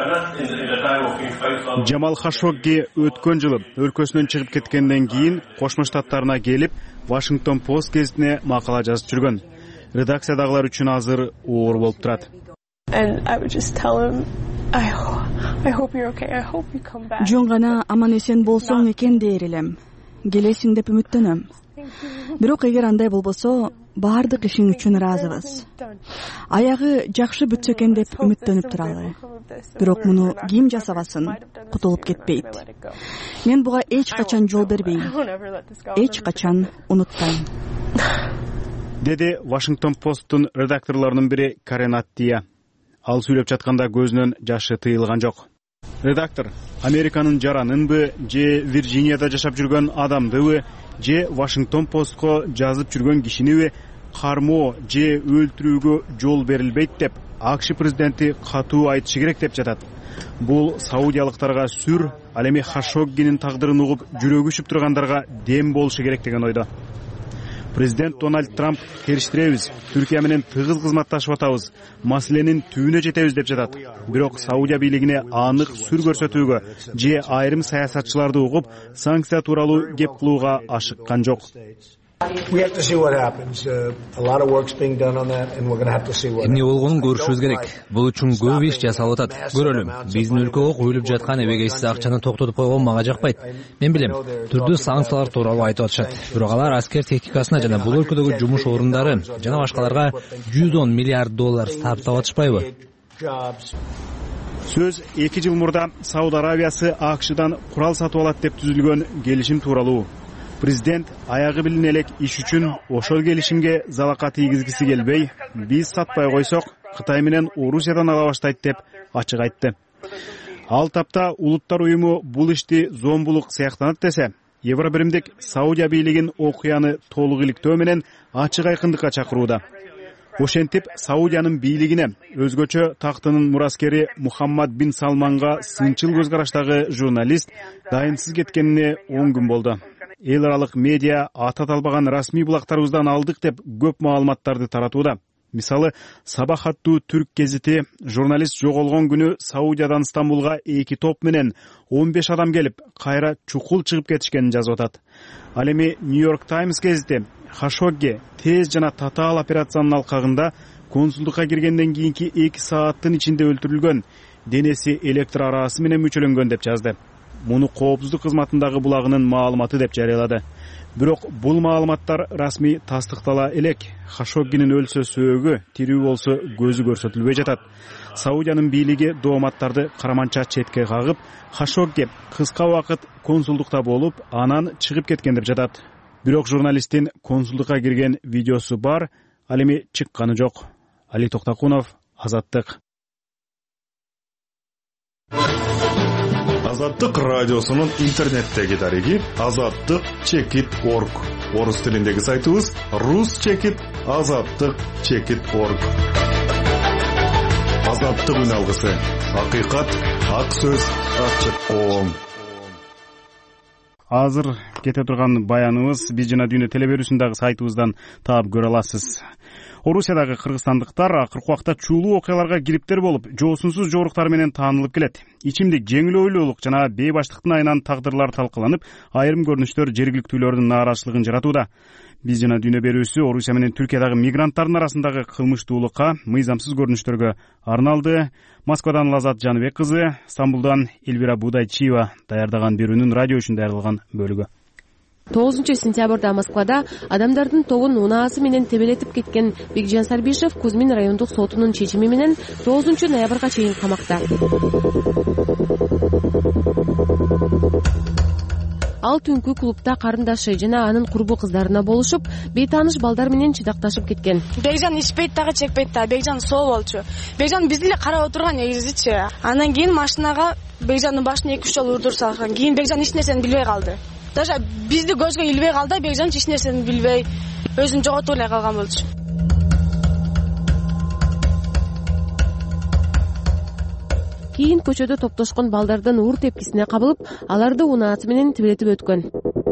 Джамал Хашогги өткөн жылы өлкөсүнөн чыгып кеткенден кийин Кошмо Штаттарына келип, Washington Post газетине макала жазып жүргөн. Редакциядагылар үчүн азыр оор болуп турат. Жөн гана аман эсен болсоң экен дээр элем. Келесиң деп үмүттөнөм. Бирок эгер андай болбосо, баардык ишиң үчүн ыраазыбыз. Аягы жакшы бүтсө экен деп үмүттөнүп туралы. Бирок муну ким жасабасын, кутулуп кетпейт. Мен буга эч качан жол бербейм. Эч качан унутпайм. Деди Washington Post'тун редакторлорунун бири Карен Аттия. Ал сүйлөп жатканда көзүнөн жашы тыйылган жок. Редактор Американын жаранынбы, же Вирджинияда жашап жүргөн адамдыбы, же Washington Post'ко жазып жүргөн кишиниби кармоо же өлтүрүүгө жол берилбейт деп АКШ президенти катуу айтышы керек деп жатат. Бул саудиялыктарга сүр, ал эми Хашоггинин тагдырын угуп жүрөгү үшүп тургандарга дем болушу керек деген ойдо. Президент Дональд Трамп териштиребиз, Түркия менен тыгыз кызматташып атабыз, маселенин түбүнө жетебиз деп жатат. Бирок Саудия бийлигине анык сүр көрсөтүүгө же айрым саясатчыларды угуп санкция тууралуу кеп кылууга ашыккан жок. Эмне болгонун көрүшүбүз керек. Бул үчүн көп иш жасалып атат. Көрөлүм. Биздин өлкөгө куюлуп жаткан эбегейсиз акчаны токтотуп койгон мага жакпайт. Мен билем, түрдүү санкциялар тууралуу айтып атышат. Бирок алар аскер техникасына жана бул өлкөдөгү жумуш орундары жана башкаларга $110 миллиард тартап атышпайбы? Сөз 2 жыл мурда Сауд Арабиясы АКШдан курал сатып алат деп түзүлгөн келишим тууралуу. Президент аягы билине элек иш үчүн ошол келишимге залака тийгизгиси келбей, биз сатпай койсок Кытай менен Орусиядан ала баштайт деп ачык айтты. Ал тапта Улуттар уюму бул ишти зомбулук сыяктанат десе, Евробиримдик Саудия бийлигин окуяны толук иликтөө менен ачык айкындыкка чакырууда. Ошентип Саудиянын бийлигине өзгөчө тактынын мураскери Мухаммад бин Салманга сынчыл көз караштагы журналист дайынсыз кеткенине 10 күн болду. Эл аралык медиа ата талбаган расмий булактарыбыздан алдык деп көп маалыматтарды таратууда. Мисалы, Сабах аттуу түрк гезити журналист жоголгон күнү Саудиядан Стамбулга 2 топ менен 15 адам келип, кайра чукул чыгып кетишкенин жазып атат. Ал эми Нью-Йорк Таймс гезити Хашогги тез жана татаал операциянын алкагында консулдукка киргенден кийинки 2 сааттын ичинде өлтүрүлгөн, денеси электр арасы менен мүчөлөнгөн деп жазды. Муну коопсуздук кызматындагы булагынын маалыматы деп жарыялады. Бирок бул маалыматтар расмий тастыктала элек. Хашоггинин өлсө сөөгү, тирүү болсо көзү көрсөтүлбөй жатат. Саудиянын бийлиги дооматтарды караманча четке кагып, Хашогги кыска убакыт консулдукта болуп, анан чыгып кеткен деп жатат. Бирок журналисттин консулдукка кирген видеосу бар, ал эми чыкканы жок. Али Токтакунов, Азаттык. Азаттык радиосунун интернеттеги дареги azattik.org. Орус тилиндеги сайтыбыз rus.azattik.org. Азаттык үн алгысы. Акыйкат, ак сөз, ачык коом. Азыр кете турган баяныбыз Биз жана дүйнө телеберүүсүндагы сайтыбыздан таап көрө аласыз. Орусиядагы кыргызстандыктар акыркы убакта чуулуу окуяларга кириптер болуп, жоосунсуз жоруктар менен таанылып келет. Ичимдик жеңил ойлуулук жана бейбаштыктын айынан тагдырлар талкаланып, айрым көрүнүштөр жергиликтүүлөрдүн нааразычылыгын жаратууда. Биз жана дүйнө берүүсү Орусия менен Түркиядагы мигранттардын арасындагы кылмыштуулукка, мыйзамсыз көрүнүштөргө арналды. Москвадан Лазат Жаныбек кызы, Стамбулдан Эльвира Будайчиева даярдаган берүүнүн радио үчүн даярдалган бөлүгү. 9 сентябрда Москвада адамдардын тобун унаасы менен тебелетип кеткен Бекжан Сарбишев Кузьмин райондук сотунун чечими менен 9 ноябрга чейин камакта. Ал түнкү клубда карындашы жана анын курбу кыздарына болушуп, бейтааныш балдар менен чыдакташып кеткен. Бекжан ичпейт дагы, чекпейт да. Бекжан соо болчу. Бекжан бизди эле карап отурган негизичи. Андан кийин машинага Бекжандын башына 2-3 жолу урдур салган. Кийин Бекжан эч нерсени билбей калды. Даже бизди көзгө илбей калды, Бекжан эч нерсени билбей, өзүн жоготуп эле калган болчу. Кийин көчөдө топтошкон балдардын уур тепкисине кабылып, аларды унаасы менен тебелетип өткөн.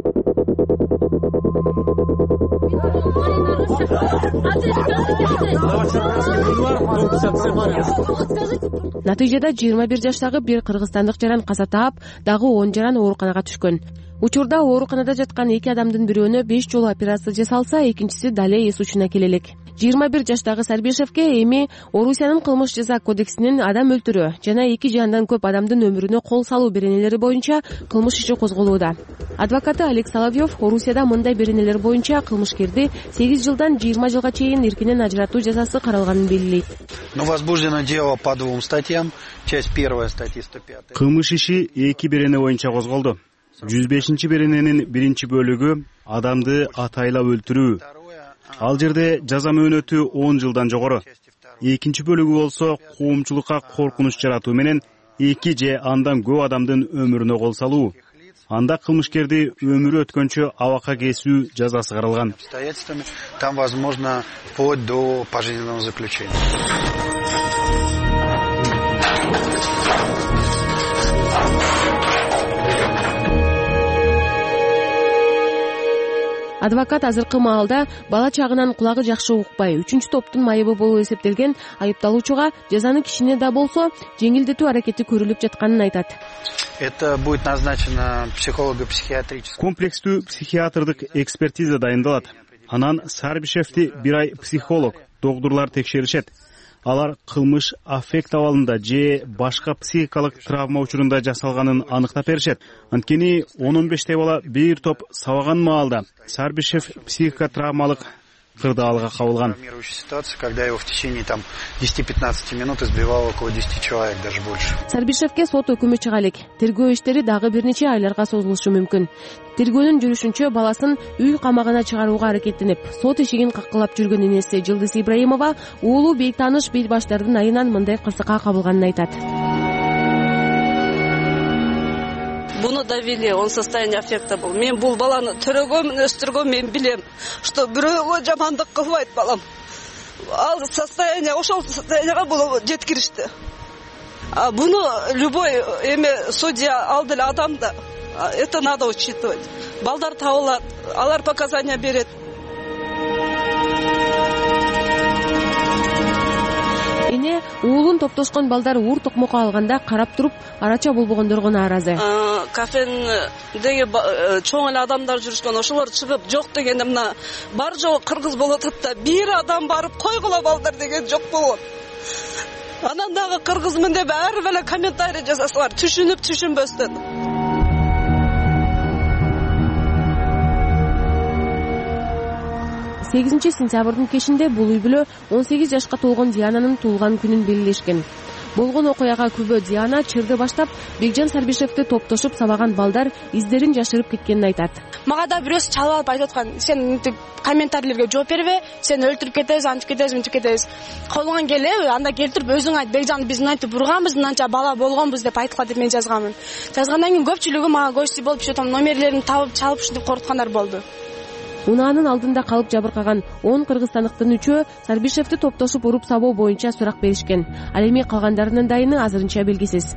Натыйжада 21 жаштагы бир кыргызстандык жаран каза таап, дагы 10 жаран ооруканага түшкөн. Учурда ооруканада жаткан 2 адамдын бирөөнө 5 жолу операция жасалса, экинчиси дале эс учуна келе элек. 21 жаштагы Сарбишевке эми Орусиянын кылмыш жаза кодексинин адам өлтүрүү жана 2 же андан көп адамдын өмүрүнө кол салуу беренелери боюнча кылмыш иши козголууда. Адвокаты Олег Соловьев Орусияда мындай беренелер боюнча кылмышкерди 8 жылдан 20 жылга чейин эркинен ажыратуу жазасы каралганын белгилейт. Но возбуждено дело по 2 статьям. Часть 1 статьи 105. Кылмыш иши 2 берене боюнча козголду. 105 берененин 1 бөлүгү адамды атайлап өлтүрүү. Ал жерде жаза мөөнөтү 10 жылдан жогору. Экинчи бөлүгү болсо коомчулукка коркунуч жаратуу менен 2 же андан көп адамдын өмүрүнө кол салуу. Анда кылмышкерди өмүрү өткөнчө абакка кесүү жазасы каралган. Там возможно вплоть до пожизненного заключения. Адвокат азыркы маалда бала чагынан кулагы жакшы укпай, 3-топтун майыбы болуп эсептелген айыпталуучуга жазаны кичине да болсо жеңилдетүү аракети көрүлүп жатканын айтат. Это будет назначено психолого-психиатрическое. Комплекстүү психиатрдык экспертиза дайындалат. Анан Сарбишевти 1 ай психолог, доктурлар текшеришет. Алар кылмыш аффект абалында же башка психикалык травма учурунда жасалганын аныктап беришет. Анткени 10-15 бала бир топ сабаган маалда Сарбишев психика травмалык кырдаалга кабылган. Ситуация, когда его в течение 10-15 минут избивало около 10 человек, даже больше. Сарбишевке сот өкүмү чыга элек. Тергөө иштери дагы бир нече айларга созулушу мүмкүн. Тергөөнүн жүрүшүнчө баласын үй камагына чыгарууга аракеттенип, сот эшигин каккылап жүргөн энеси Жылдыз Ибраимова уулу бейтааныш башчылардын айынан мындай кырсыкка кабылганын айтат. Буну довели, он состояние аффекта был. Мен бул баланы төрөгөмүн, өстүргөм, мен билем, что бирөөгө жамандык кылбайт балам. Ал состояние, ошол состоянияга бул жеткиришти. А буну любой судья ал деле адам да. Это надо учитывать. Балдар табылат, алар показания берет. Эне уулун топтошкон балдар уур токмокко алганда карап туруп арача болбогондорго нааразы. Кафедеги чоң эле адамдар жүрүшкөн, ошолор чыгып жок дегенде мына бар жогу кыргыз болуп атат да, бир адам барып койгула балдар деген жок болот. Анан дагы кыргызмын деп ар бир эле комментарий жасасалар, түшүнүп түшүнбөстөн. 8 сентябрдын кечинде бул үй бүлө 18 жашка толгон Диананын туулган күнүн белгилешкен. Болгон окуяга күбө Диана чырды баштап Бекжан Сарбишевди топтошуп сабаган балдар издерин жашырып кеткенин айтат. Мага да бирөөсү чалып алып айтып аткан, сен комментарийлерге жооп бербе, сен өлтүрүп кетебиз, антип кетебиз, мынтип кетебиз. Колуңан келеби, анда келтирип өзүң айт, Бекжан биз мынтип бурганбыз, мынча бала болгонбуз деп айткыла деп мен жазганмын. Жазгандан кийин көпчүлүгү мага гости болуп, ошо номерлерин табып чалып ушинтип коркуткандар болду. Унаанын алдында калып жабыркаган 10 кыргызстандыктын 3-өө Сарбишевди топтошуп уруп сабоо боюнча сурак беришкен. Ал эми калгандарынын дайыны азырынча белгисиз.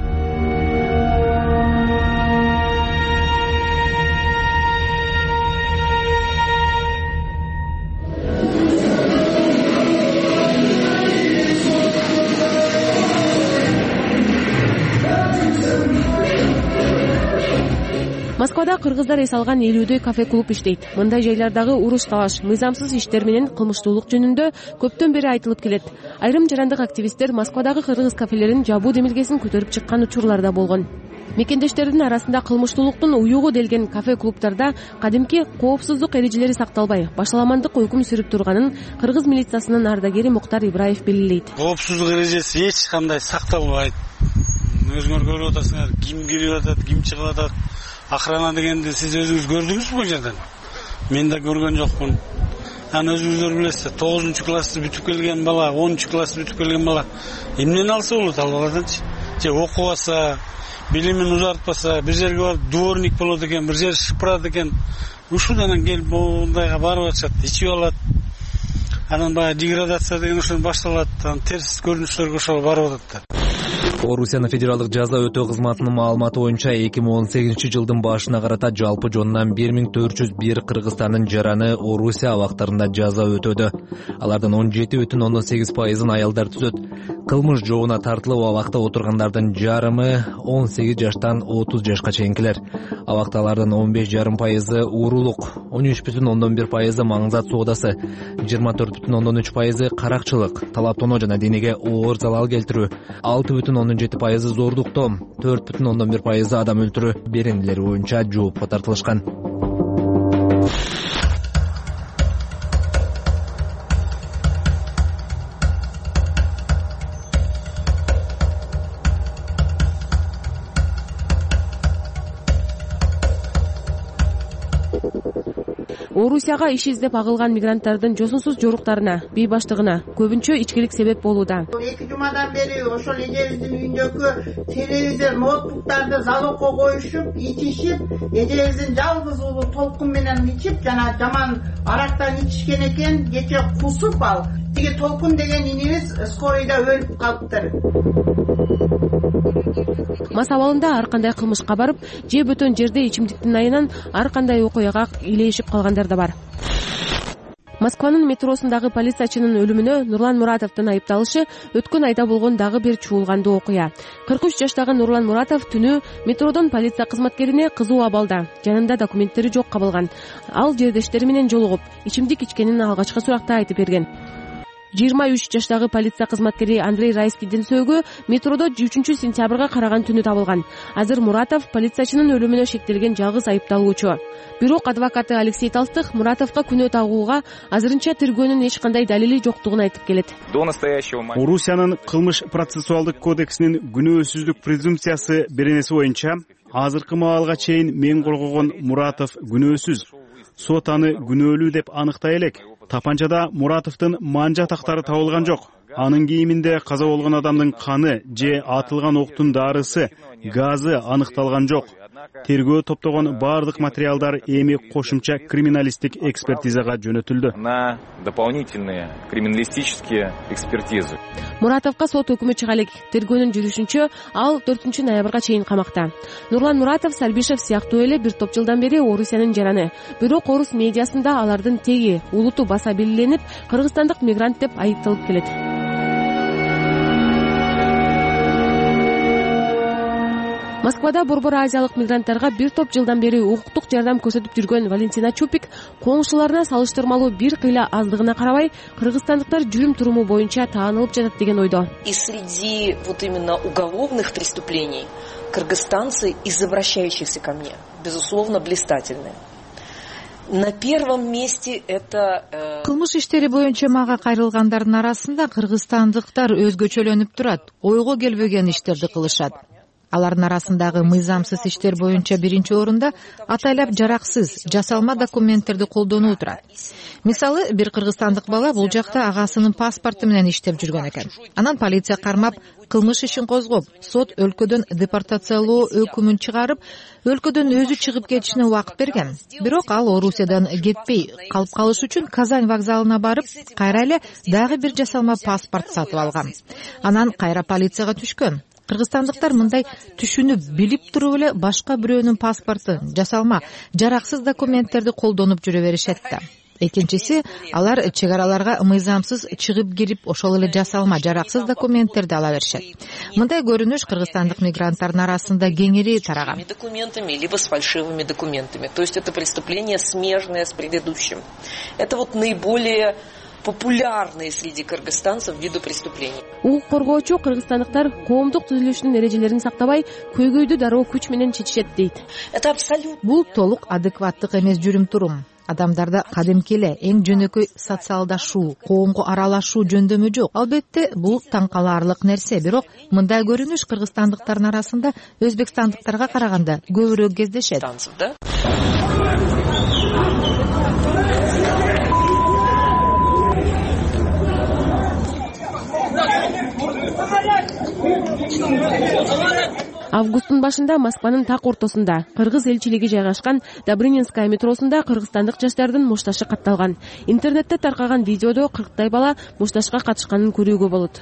Москвада кыргыздар эс алган 50дөй кафе-клуб иштейт. Мындай жайлардагы уруш-талаш, мыйзамсыз иштер менен кылмыштуулук жөнүндө көптөн бери айтылып келет. Айрым жарандык активисттер Москвадагы кыргыз кафелерин жабуу демилгесин көтөрүп чыккан учурлар да болгон. Мекендештердин арасында кылмыштуулуктун уюгу делген кафе-клубтарда кадимки коопсуздук эрежелери сакталбай, башаламандык өкүм сүрүп турганын кыргыз милициясынын ардагери Муктар Ибраев белгилейт. Коопсуздук эрежеси эч кандай сакталбайт. Өзүңөр көрүп атасыңар, ким кирип атат, ким чыгып атат. Охрана дегенди сиз өзүңүз көрдүңүзбү бул жерден? Мен да көргөн жокмун. Аны өзүңүздөр билесиз, 9-классты бүтүп келген бала, 10-классты бүтүп келген бала эмнени алса болот ал баладанчы? Же окубаса, билимин узартпаса, бир жерге барып дворник болот экен, бир жер шыпырат экен. Ушудан келип мондайга барып атышат, ичип алат. Анан баягы деградация деген ошон башталат, терс көрүнүштөргө ошол барып атат. Орусиянын федералдык жаза өтөө кызматынын маалыматы боюнча 2018 жылдын башына карата жалпы жонунан 1401 кыргызстандын жараны Орусия абактарында жаза өтөдү. Алардын 17,8%-ын аялдар түзөт. Кылмыш жообуна тартылып абакта отургандардын жарымы 18 жаштан 30 жашка чейинкилер. Абакталардын 15,5%-ы уурулук, 13,1%-ы маңзат соодасы, 24,3%-ы каракчылык, талаптонуу жана денеге оор залал келтирүү, 6,17%-ы зордуктоо, 4,1%-ы адам өлтүрүү беренелери боюнча жоопко тартылышкан. Орусияга иш издеп агылган мигранттардын жосунсуз жоруктарына, бий баштыгына көбүнчө ичкилик себеп болууда. 2 жумадан бери ошол эжебиздин үйүндөгү телевизор, ноутбуктарды залогко коюшуп, ичишип, эжебиздин жалгыз уулу толкун менен ичип, жана жаман арактан ичишкен экен, кече кусуп ал. Тиги толкун деген инибиз скорыйда өлүп калыптыр. Мас абалында ар кандай кылмышка барып, же бөтөн жерде ичимдиктин айынан ар кандай окуяга илешип калгандар да бар. Москванын метросундагы полициячынын өлүмүнө Нурлан Муратовдун айыпталышы өткөн айда болгон дагы бир чуулгандуу окуя. 43 жаштагы Нурлан Муратов түнү метродон полиция кызматкерине кызуу абалда, жанында документтери жок кабылган. Ал жердештери менен жолугуп, ичимдик ичкенин алгачкы суракта айтып берген. 23 жаштагы полиция кызматкери Андрей Райскийдин сөөгү метродо 3-сентябрга караган түнү табылган. Азыр Муратов полициячынын өлүмүнө шектелген жалгыз айыпталуучу. Бирок адвокаты Алексей Толстых Муратовго күнөө тагууга азырынча тергөөнүн эч кандай далили жоктугун айтып келет. Орусиянын кылмыш процессуалдык кодексинин күнөөсүзлүк презумпциясы беренеси боюнча азыркы маалга чейин мен коргогон Муратов күнөөсүз. Сот аны күнөөлүү деп аныктай элек. Тапанчада Муратовдун манжа тактары табылган жок. Анын кийиминде каза болгон адамдын каны же атылган октун дарысы, газы аныкталган жок. Тергөө топтогон бардык материалдар эми кошумча криминалисттик экспертизага жөнөтүлдү. На дополнительные криминалистические экспертизы. Муратовго сот өкүмү чыга элек. Тергөөнүн жүрүшүнчө ал 4-ноябрга чейин камакта. Нурлан Муратов, Сальбишев сыяктуу эле бир топ жылдан бери Орусиянын жараны. Бирок орус медиасында алардын теги улуту баса белгиленип, кыргызстандык мигрант деп айыпталып келет. Москвада борбор азиялык мигранттарга бир топ жылдан бери укуктук жардам көрсөтүп жүргөн Валентина Чупик коңшуларына салыштырмалуу бир кыйла аздыгына карабай, кыргызстандыктар жүрүм туруму боюнча таанылып жатат деген ойдо. И среди вот именно уголовных преступлений кыргызстанцы из обращающихся ко мне, безусловно, блистательные. На первом месте это кылмыш иштери боюнча мага кайрылгандардын арасында кыргызстандыктар өзгөчөлөнүп турат, ойго келбеген иштерди кылышат. Алардын арасындагы мыйзамсыз иштер боюнча биринчи орунда атайлап жараксыз, жасалма документтерди колдонуу турат. Мисалы, бир кыргызстандык бала бул жакта агасынын паспорту менен иштеп жүргөн экен. Анан полиция кармап, кылмыш ишин козгоп, сот өлкөдөн депортациялоо өкүмүн чыгарып, өлкөдөн өзү чыгып кетишине убакыт берген. Бирок ал Орусиядан кетпей калып калыш үчүн Казань вокзалына барып, кайра эле дагы бир жасалма паспорт сатып алган. Анан кайра полицияга түшкөн. Кыргызстандыктар мындай түшүнүп, билип туруп эле башка бирөөнүн паспортун, жасалма, жараксыз документтерди колдонуп жүрө беришет да. Экинчиси, алар чек араларга мыйзамсыз чыгып кирип, ошол эле жасалма, жараксыз документтерди ала беришет. Мындай көрүнүш кыргызстандык мигранттардын арасында кеңири тараган. Документами либо с фальшивыми документами. То есть это преступление смежное с предыдущим. Это вот наиболее популярные среди кыргызстанцев виды преступлений. Укук коргоочу кыргызстандыктар коомдук түзүлүшүнүн эрежелерин сактабай, көйгөйдү дароо күч менен чечишет дейт. Это абсолютно. Бул толук адекваттык эмес жүрүм турум. Адамдарда кадимки эле эң жөнөкөй социалдашуу, коомго аралашуу жөндөмү жок. Албетте, бул таң калаарлык нерсе, бирок мындай көрүнүш кыргызстандыктардын арасында өзбекстандыктарга караганда көбүрөөк кездешет. Августтун башында Москванын так ортосунда кыргыз элчилиги жайгашкан Добрынинская метросунда кыргызстандык жаштардын мушташы катталган. Интернетте таркаган видеодо 40 бала мушташка катышканын көрүүгө болот.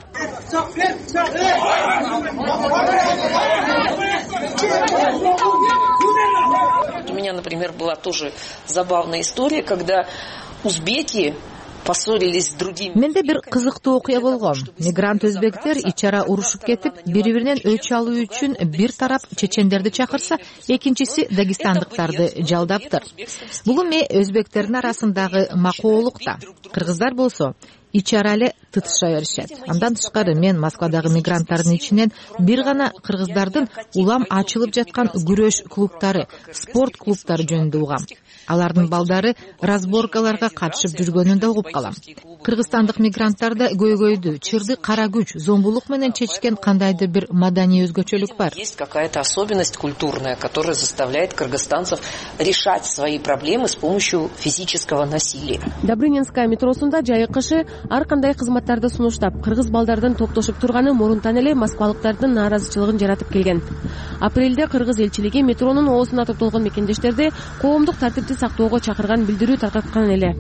У меня, например, была тоже забавная история, когда узбеки поссорились с другими. Менде бир кызыктуу окуя болгон. Мигрант өзбектер ичара урушуп кетип, бири-биринен өч алуу үчүн бир тарап чечендерди чакырса, экинчиси дагестандыктарды жалдаптыр. Бул эми өзбектердин арасындагы макоолук да. Кыргыздар болсо ичара эле тытыша беришет. Андан тышкары мен Москвадагы мигранттардын ичинен бир гана кыргыздардын улам ачылып жаткан күрөш клубтары, спорт клубтары жөнүндө угам. Алардын балдары разборкаларга катышып жүргөнүн да угуп калам. Кыргызстандык мигранттар да көйгөйдү, чырды кара күч, зомбулук менен чечкен кандайдыр бир маданий өзгөчөлүк бар. Есть какая-то особенность культурная, которая заставляет кыргызстанцев решать свои проблемы с помощью физического насилия. Добрынинская метросунда жайы кышы ар кандай кызматтарды сунуштап, кыргыз балдардын топтошуп турганы мурунтан эле москвалыктардын нааразычылыгын жаратып келген. Апрелде кыргыз элчилиги метронун оозуна топтолгон мекендештерди коомдук тартипти сактоого чакырган билдирүү таркаткан эле.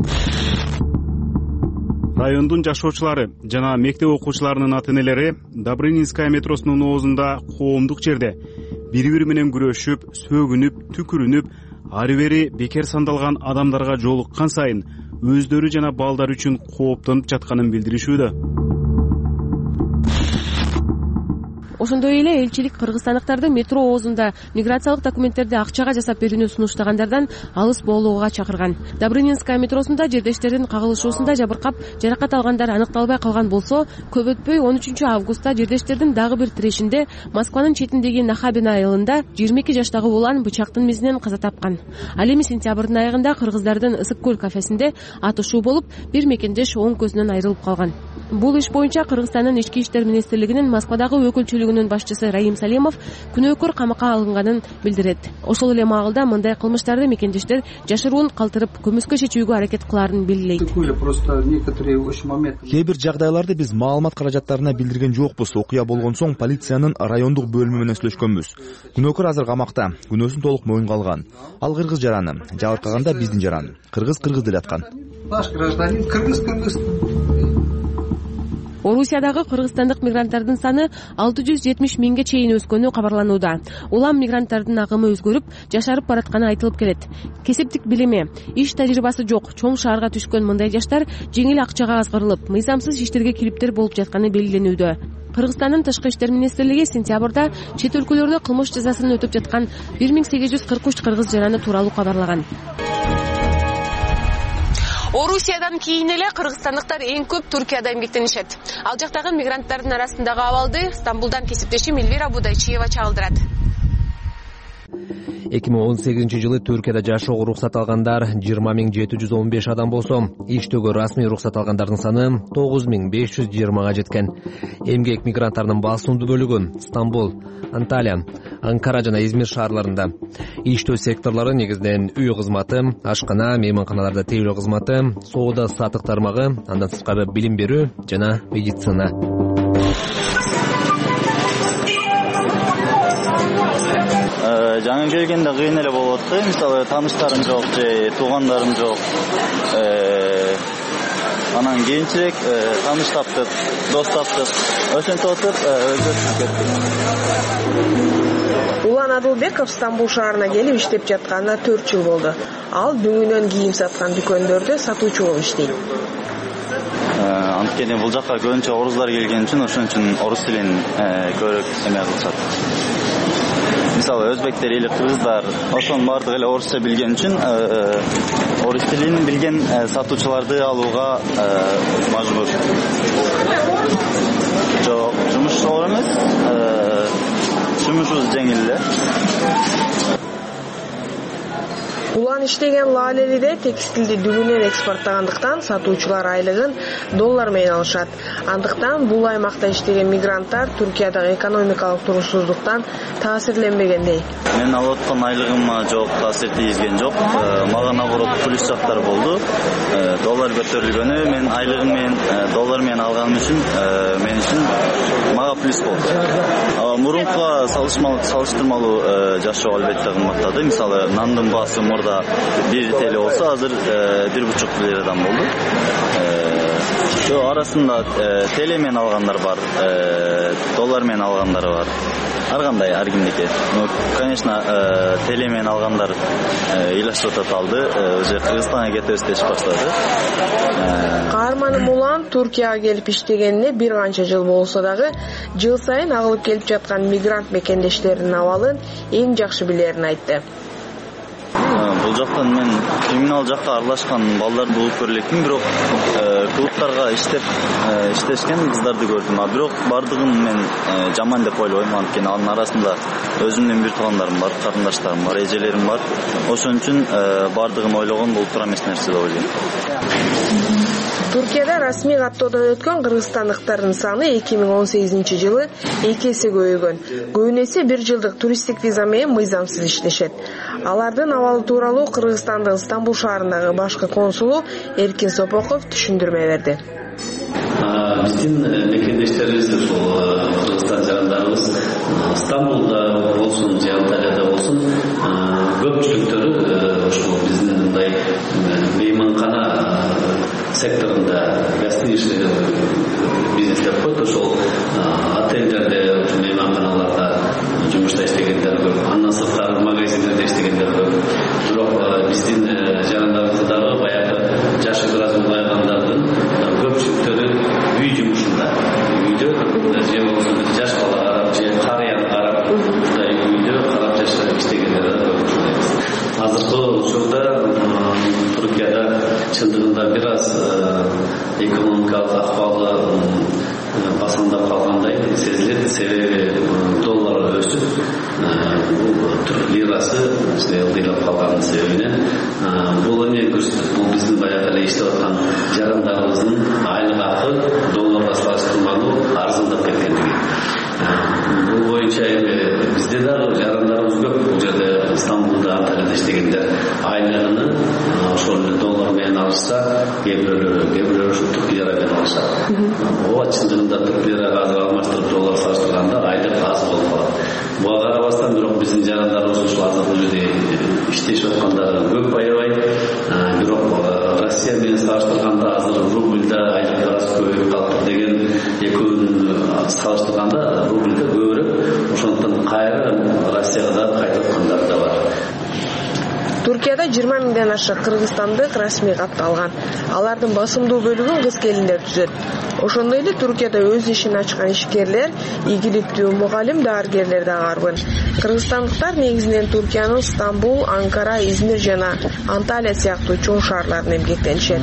Райондун жашоочулары жана мектеп окуучуларынын ата-энелери Добрынинская метросунун оозунда коомдук жерде бири-бири менен күрөшүп, сөгүнүп, түкүрүнүп, ары бери бекер сандалган адамдарга жолуккан сайын өздөрү жана балдар үчүн кооптонуп жатканын билдиришүүдө. Ошондой эле элчилик кыргызстандыктарды метро оозунда миграциялык документтерди акчага жасап берүүнү сунуштагандардан алыс болууга чакырган. Добрынинская метросунда жердештердин кагылышуусунда жабыркап жаракат алгандар аныкталбай калган болсо, көп өтпөй 13 августта жердештердин дагы бир тирешинде Москванын четиндеги Нахабин айылында 22 жаштагы улан бычактын мизинен каза тапкан. Ал эми сентябрдын айыгында кыргыздардын Ысык көл кафесинде атышуу болуп, бир мекендеш оң көзүнөн айрылып калган. Бул иш боюнча Кыргызстандын Ички иштер министрлигинин Москвадагы өкүлчүлүгүнүн башчысы Раим Салимов күнөөкөр камакка алынганын билдирет. Ошол эле маалда мындай кылмыштарды мекендештер жашыруун калтырып, көмүскө чечүүгө аракет кылаарын белгилейт. Кээ бир жагдайларды биз маалымат каражаттарына билдирген жокпуз. Окуя болгон соң полициянын райондук бөлүмү менен сүйлөшкөнбүз. Күнөөкөр азыр камакта, күнөөсүн толук моюнга алган. Ал кыргыз жараны, жабыркаганда биздин жаран. Кыргыз деле аткан. Наш гражданин кыргыз. Орусиядагы кыргызстандык мигранттардын саны 670 миңге чейин өскөнү кабарланууда. Улам мигранттардын агымы өзгөрүп, жашарып баратканы айтылып келет. Кесиптик билими, иш тажрыйбасы жок, чоң шаарга түшкөн мындай жаштар жеңил акчага азгырылып, мыйзамсыз иштерге кириптер болуп жатканы белгиленүүдө. Кыргызстандын Тышкы иштер министрлиги сентябрда чет өлкөлөрдө кылмыш жазасын өтүп жаткан 1843 кыргыз жараны тууралуу кабарлаган. Орусиядан кийин эле кыргызстандыктар эң көп Туркияда эмгектенишет. Ал жактагы мигранттардын арасындагы абалды Стамбулдан кесиптешим Эльвира Будайчиева чагылдырат. 2018-жылы Түркияда жашоого уруксат алгандар 20.715 адам болсо, иштөөгө расмий уруксат алгандардын саны 9.520га жеткен. Эмгек мигранттарынын басымдуу бөлүгү Стамбул, Анталия, Анкара жана Измир шаарларында. Иштөө секторлору негизинен үй кызматы, ашкана, мейманканаларда тейлөө кызматы, соода сатык тармагы, андан сырткары билим берүү жана медицина. Жаңы келгенде кыйын эле болуп атты. Мисалы тааныштарым жок же туугандарым жок. Анан кийинчерээк тааныш таптык, дос таптык. Ошентип отуруп өзгөрүп кеттик. Улан Адылбеков Стамбул шаарына келип иштеп жатканына 4 жыл болду. Ал бүгүнөн кийим саткан дүкөндөрдө сатуучу болуп иштейт. Анткени бул жакка көбүнчө оруздар келген үчүн, ошон үчүн орус тилин көбүрөөк эме кылышат. Мисалы өзбектер или кыргыздар ошонун баардыгы эле орусча билген үчүн орус тилин билген сатуучуларды алууга мажбур. Жок, жумуш оор эмес. Жумушубуз жеңил эле. Улан иштеген Лалелиде текстилди дүгүнөн экспорттагандыктан сатуучулар айлыгын доллар менен алышат. Андыктан бул аймакта иштеген мигранттар Түркиядагы экономикалык турушсуздуктан таасирленбегендей. Мен алып аткан айлыгыма жок таасир тийгизген жок. Мага наоборот плюс жактар болду. Доллар көтөрүлгөнү мен айлыгым менен доллар менен алганым үчүн мен үчүн мага плюс болду. Мурункуга салыштырмалуу жашоо албетте кымбаттады. Мисалы нандын баасы мурда 1 TL болсо, азыр 1,5 лирадан болду. Арасында TL менен алгандар бар, доллар менен алгандар бар. Ар кандай, ар кимдики. Конечно, TL менен алгандар ыйлашып аталды. Уже Кыргызстанга кетебиз деп баштады. Каарманым Улан Туркияга келип иштегенине бир канча жыл болсо дагы, жыл сайын агылып келип жаткан мигрант мекендештеринин абалын эң жакшы билерин айтты. Бул жактан мен криминал жакка аралашкан балдарды угуп көрө элекмин, бирок клубтарга иштешкен кыздарды көрдүм. Бирок бардыгын мен жаман деп ойлойм, анткени анын арасында өзүмдүн бир туугандарым бар, карындаштарым бар, эжелерим бар. Ошон үчүн бардыгын ойлогон бул туура эмес нерсе деп ойлойм. Туркияда расмий каттоодон өткөн кыргызстандыктардын саны 2018-жылы 2 эсе көбөйгөн. Көбүнесе 1 жылдык туристтик виза менен мыйзамсыз иштешет. Алардын абалы тууралуу Кыргызстандын Стамбул шаарындагы башкы консулу Эркин Сопоков түшүндүрмө берди. Биздин мекендештерибиз ушул Кыргызстан жарандарыбыз Стамбулда болсун, же Анталияда болсун, көпчүлүктөрү ушул биздин мындай мейманкана секторунда гастроль иштеген бизнестер көп, ошол отелдерде, мейманканаларда жумушта иштегендер көп, андан сырткары магазиндерде иштегендер көп. Бирок биздин жарандарыбыздагы баягы жашы бир аз улгайгандардын көпчүлүктөрү үй жумушунда, үйдө же болбосо жаш балалар же арзандап калгандай сезилет. Себеби доллар өсүп, түрк лирасы ылдыйлап калганын себебинен бул эмне көрсөтөт? Бул биздин баягы эле иштеп аткан жарандарыбыздын айлык акы долларга салыштырмалуу арзандап кеткендиги. Бул боюнча эми бизде дагы жарандарыбыз көп. Бул жерде Стамбулда, Анталияда иштегендер айлыгын ошол эле доллар менен алышса, кээ бирөөлөр ушу түрк лира менен алышат. Ооба, чындыгында түрк лирага азыр алмаштырып доллар салыштырганда айлык аз болуп калат. Буга карабастан бирок биздин жарандарыбыз ушул азыр бул жерде иштешип аткандары көп аябай. Бирок Россия менен салыштырганда азыр рубльда айлык аз көбөйүп калыптыр деген экөөнүн салыштырганда рубльда көбүрөөк. Ошондуктан кайра Россияга да кайтаткандар да бар. Туркияда 20 миңден ашык кыргызстандык расмий катталган. Алардын басымдуу бөлүгүн кыз келиндер түзөт. Ошондой эле Туркияда өз ишин ачкан ишкерлер, ийгиликтүү мугалим, дарыгерлер да карбын. Кыргызстандыктар негизинен Туркиянын Стамбул, Анкара, Измир жана Анталия сыяктуу чоң шаарларында эмгектенишет.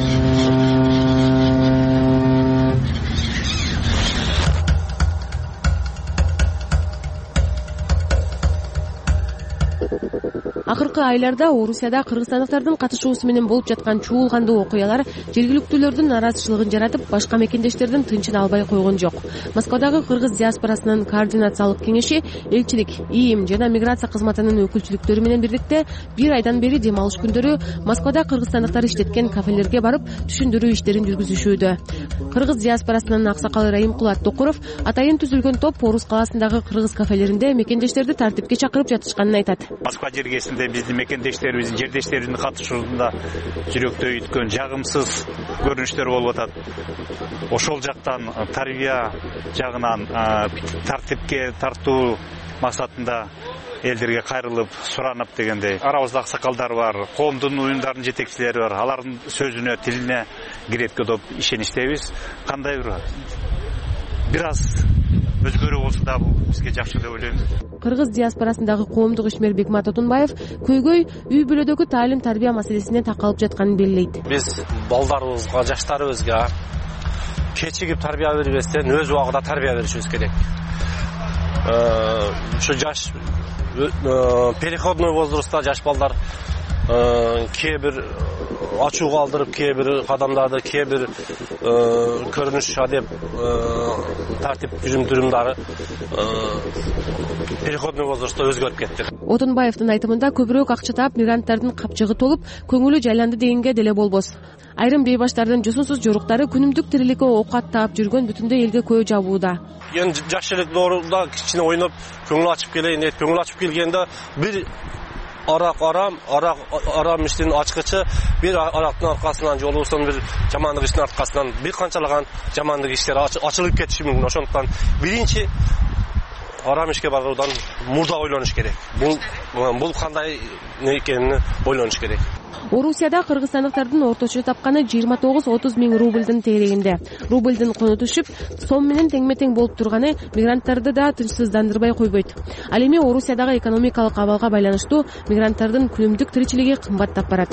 Акыркы айларда Орусияда кыргызстандыктардын катышуусу менен болуп жаткан чуулгандуу окуялар жергиликтүүлөрдүн нараазычылыгын жаратып, башка мекендештердин тынчын албай койгон жок. Москвадагы кыргыз диаспорасынын координациялык кеңеши, элчилик, ИИМ жана миграция кызматынын өкүлчүлүктөрү менен бирдикте 1 айдан бери дем алыш күндөрү Москвада кыргызстандыктар иштеткен кафелерге барып түшүндүрүү иштерин жүргүзүшүүдө. Кыргыз диаспорасынын аксакалы Раимкулат Токуров атайын түзүлгөн топ Орус калаасындагы кыргыз кафелеринде мекендештерди тартипке чакырып жатышканын айтат. Москва жергесинде биздин мекендештерибиздин, жердештерибиздин катышуусунда жүрөктө үйүткөн жагымсыз көрүнүштөр болуп атат. Ошол жактан тарбия жагынан тартипке тартуу максатында элдерге кайрылып суранып дегендей арабызда аксакалдар бар, коомдун уюмдарынын жетекчилери бар. Алардын сөзүнө, тилине киретке деп ишеничтебиз. Кандай бир аз өзгөрүү болсо да бул бизге жакшы деп ойлойм. Кыргыз диаспорасындагы коомдук ишмер Бекмат Отунбаев көйгөй үй бүлөдөгү таалим тарбия маселесине такалып жатканын белгилейт. Биз балдарыбызга, жаштарыбызга кечигип тарбия бербестен өз убагында тарбия беришибиз керек. Ушу жаш переходной возрастта жаш балдар кээ бир ачуу калтырып, кээ бир кадамдарды, кээ бир көрүнүш адеп тартип жүрүм-турумдары переходной возрастта өзгөрүп кетти. Отунбаевдин айтымында көбүрөөк акча таап мигранттардын капчыгы толуп, көңүлү жайланды дегенге деле болбос. Айрым бейбаштардын жусунсуз жоруктары күнүмдүк тириликке оокат таап жүргөн бүтүндөй элге көй жабууда. Эми жаш элек доорунда кичине ойноп, көңүл ачып келейин дейт. Көңүл ачып келгенде бир арам иштин ачкычы, бир арактын аркасынан жолубуздан бир жамандык иштин аркасынан бир канчалаган жамандык иштер ачылып кетиши мүмкүн. Ошондуктан биринчи арам ишке баруудан мурда ойлонуш керек. Бул кандай экенин ойлонуш керек. Орусияда кыргызстандыктардын орточо тапканы 29-30 миң рубльдин тегерегинде. Рубльдин кону түшүп, сом менен теңме-тең болуп турганы мигранттарды да тынчсыздандырбай койбойт. Ал эми Орусиядагы экономикалык абалга байланыштуу мигранттардын күнүмдүк тиричилиги кымбаттап барат.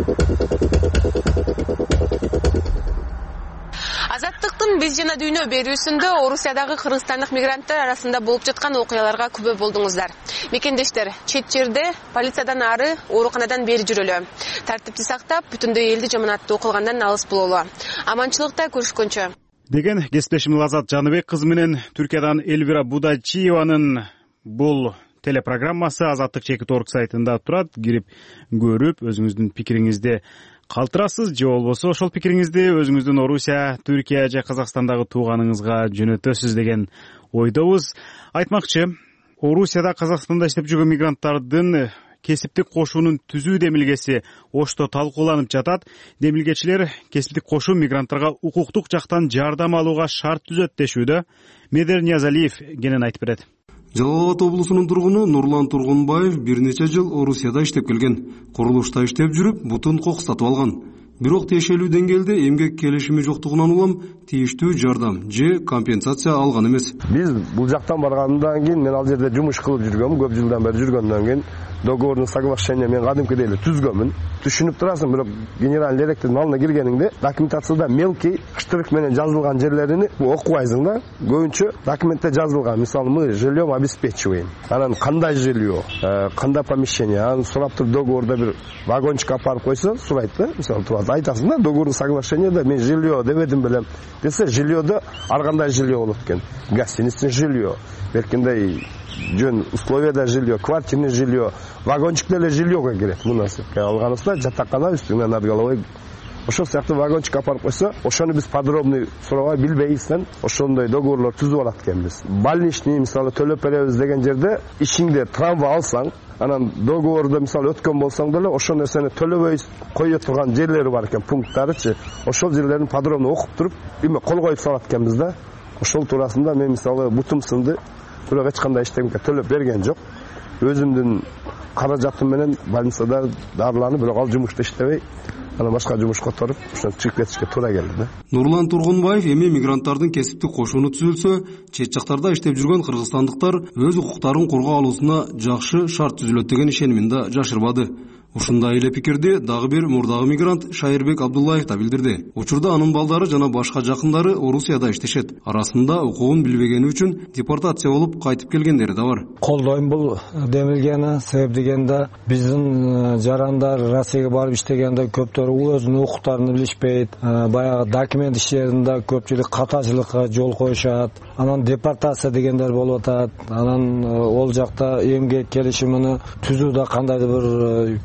Азаттыктын биз жана дүйнө берүүсүндө Орусиядагы кыргызстандык мигранттар арасында болуп жаткан окуяларга күбө болдуңуздар. Мекендештер, чет жерде полициядан ары, ооруканадан бери жүрөлү. Тартипти сактап, бүтүндөй элди жаманаттуу кылгандан алыс бололу. Аманчылыкта көрүшкөнчө. Деген кесиптешим Азат Жаныбек кызы менен Түркиядан Элвира Будачиеванын бул телепрограммасы Азаттык /Org сайтында турат. Кирип көрүп, өзүңүздүн пикириңизди калтырасыз, же болбосо ошол пикириңизди өзүңүздүн Орусия, Түркия же Казакстандагы тууганыңызга жөнөтөсүз деген ойдобуз. Айтмакчы, Орусияда, Казакстанда иштеп жүргөн мигранттардын кесиптик кошуунун түзүү демилгеси Ошто талкууланып жатат. Демилгечилер кесиптик кошуу мигранттарга укуктук жактан жардам алууга шарт түзөт дешүүдө. Медер Ниязалиев кенен айтып берет. Жалал Абад облусунун тургуну Нурлан Тургунбаев бир нече жыл Орусияда иштеп келген. Курулушта иштеп жүрүп, бутун кокустатып алган. бирок тиешелүү деңгээлде эмгек келишими жоктугунан улам тийиштүү жардам же компенсация алган эмес. Биз бул жактан баргандан кийин мен ал жерде жумуш кылып жүргөм, көп жылдан бери жүргөндөн кийин договордун соглашение мен кадимкидей эле түзгөмүн. Түшүнүп турасың, бирок генеральный директордун алдына киргениңде документацияда мелкий штрих менен жазылган жерлерини окубайсың да. Көбүнчө документте жазылган, мисалы мы жильем обеспечиваем. Анан кандай жилье, кандай помещение, анан сурап туруп договорда бир вагончик апарып койсо, сурайт да. Мисалы турат айтасың да, договордун соглашениеде мен жилье дебедим белем. Десе жильеде ар кандай жилье болот экен. Гостиницный жилье, беркиндей жөн условияда жилье, квартирный жилье, вагончик деле жильеге кирет. Мунасы алганыбызда жатакана үстүнөн надголовой ошол сыяктуу вагончик апарып койсо, ошону биз подробный сурабай билбейбизден ошондой договорлор түзүп алат экенбиз. Больничный мисалы төлөп беребиз деген жерде ишиңде трамвай алсаң, анан договордо мисалы өткөн болсоң деле ошол нерсени төлөбөй кое турган жерлери бар экен, пункттарычы. Ошол жерлерин подробно окуп туруп, эме кол коюп салат экенбиз да. Ошол туурасында мен мисалы бутум сынды, бирок эч кандай иштемге төлөп берген жок. Өзүмдүн каражатым менен больницада дарыланып, бирок ал жумушта иштебей, анан башка жумуш которуп, ошондо чыгып кетишке туура келди да. Нурлан Тургунбаев эми мигранттардын кесиптик кошууну түзүлсө, чет жактарда иштеп жүргөн кыргызстандыктар өз укуктарын коргоо алуусуна жакшы шарт түзүлөт деген ишенимин да жашырбады. Ушундай эле пикирди дагы бир мурдагы мигрант Шайырбек Абдуллаев да билдирди. Учурда анын балдары жана башка жакындары Орусияда иштешет. Арасында укугун билбегени үчүн депортация болуп кайтып келгендери да бар. Колдойм бул демилгени, себеп дегенде биздин жарандар Россияга барып иштегенде көптөрү өзүнүн укуктарын билишпейт. Баягы документ иштеринде көпчүлүк катачылыкка жол коюшат. Анан депортация дегендер болуп атат. Анан ол жакта эмгек келишимини түзүүдө кандайдыр бир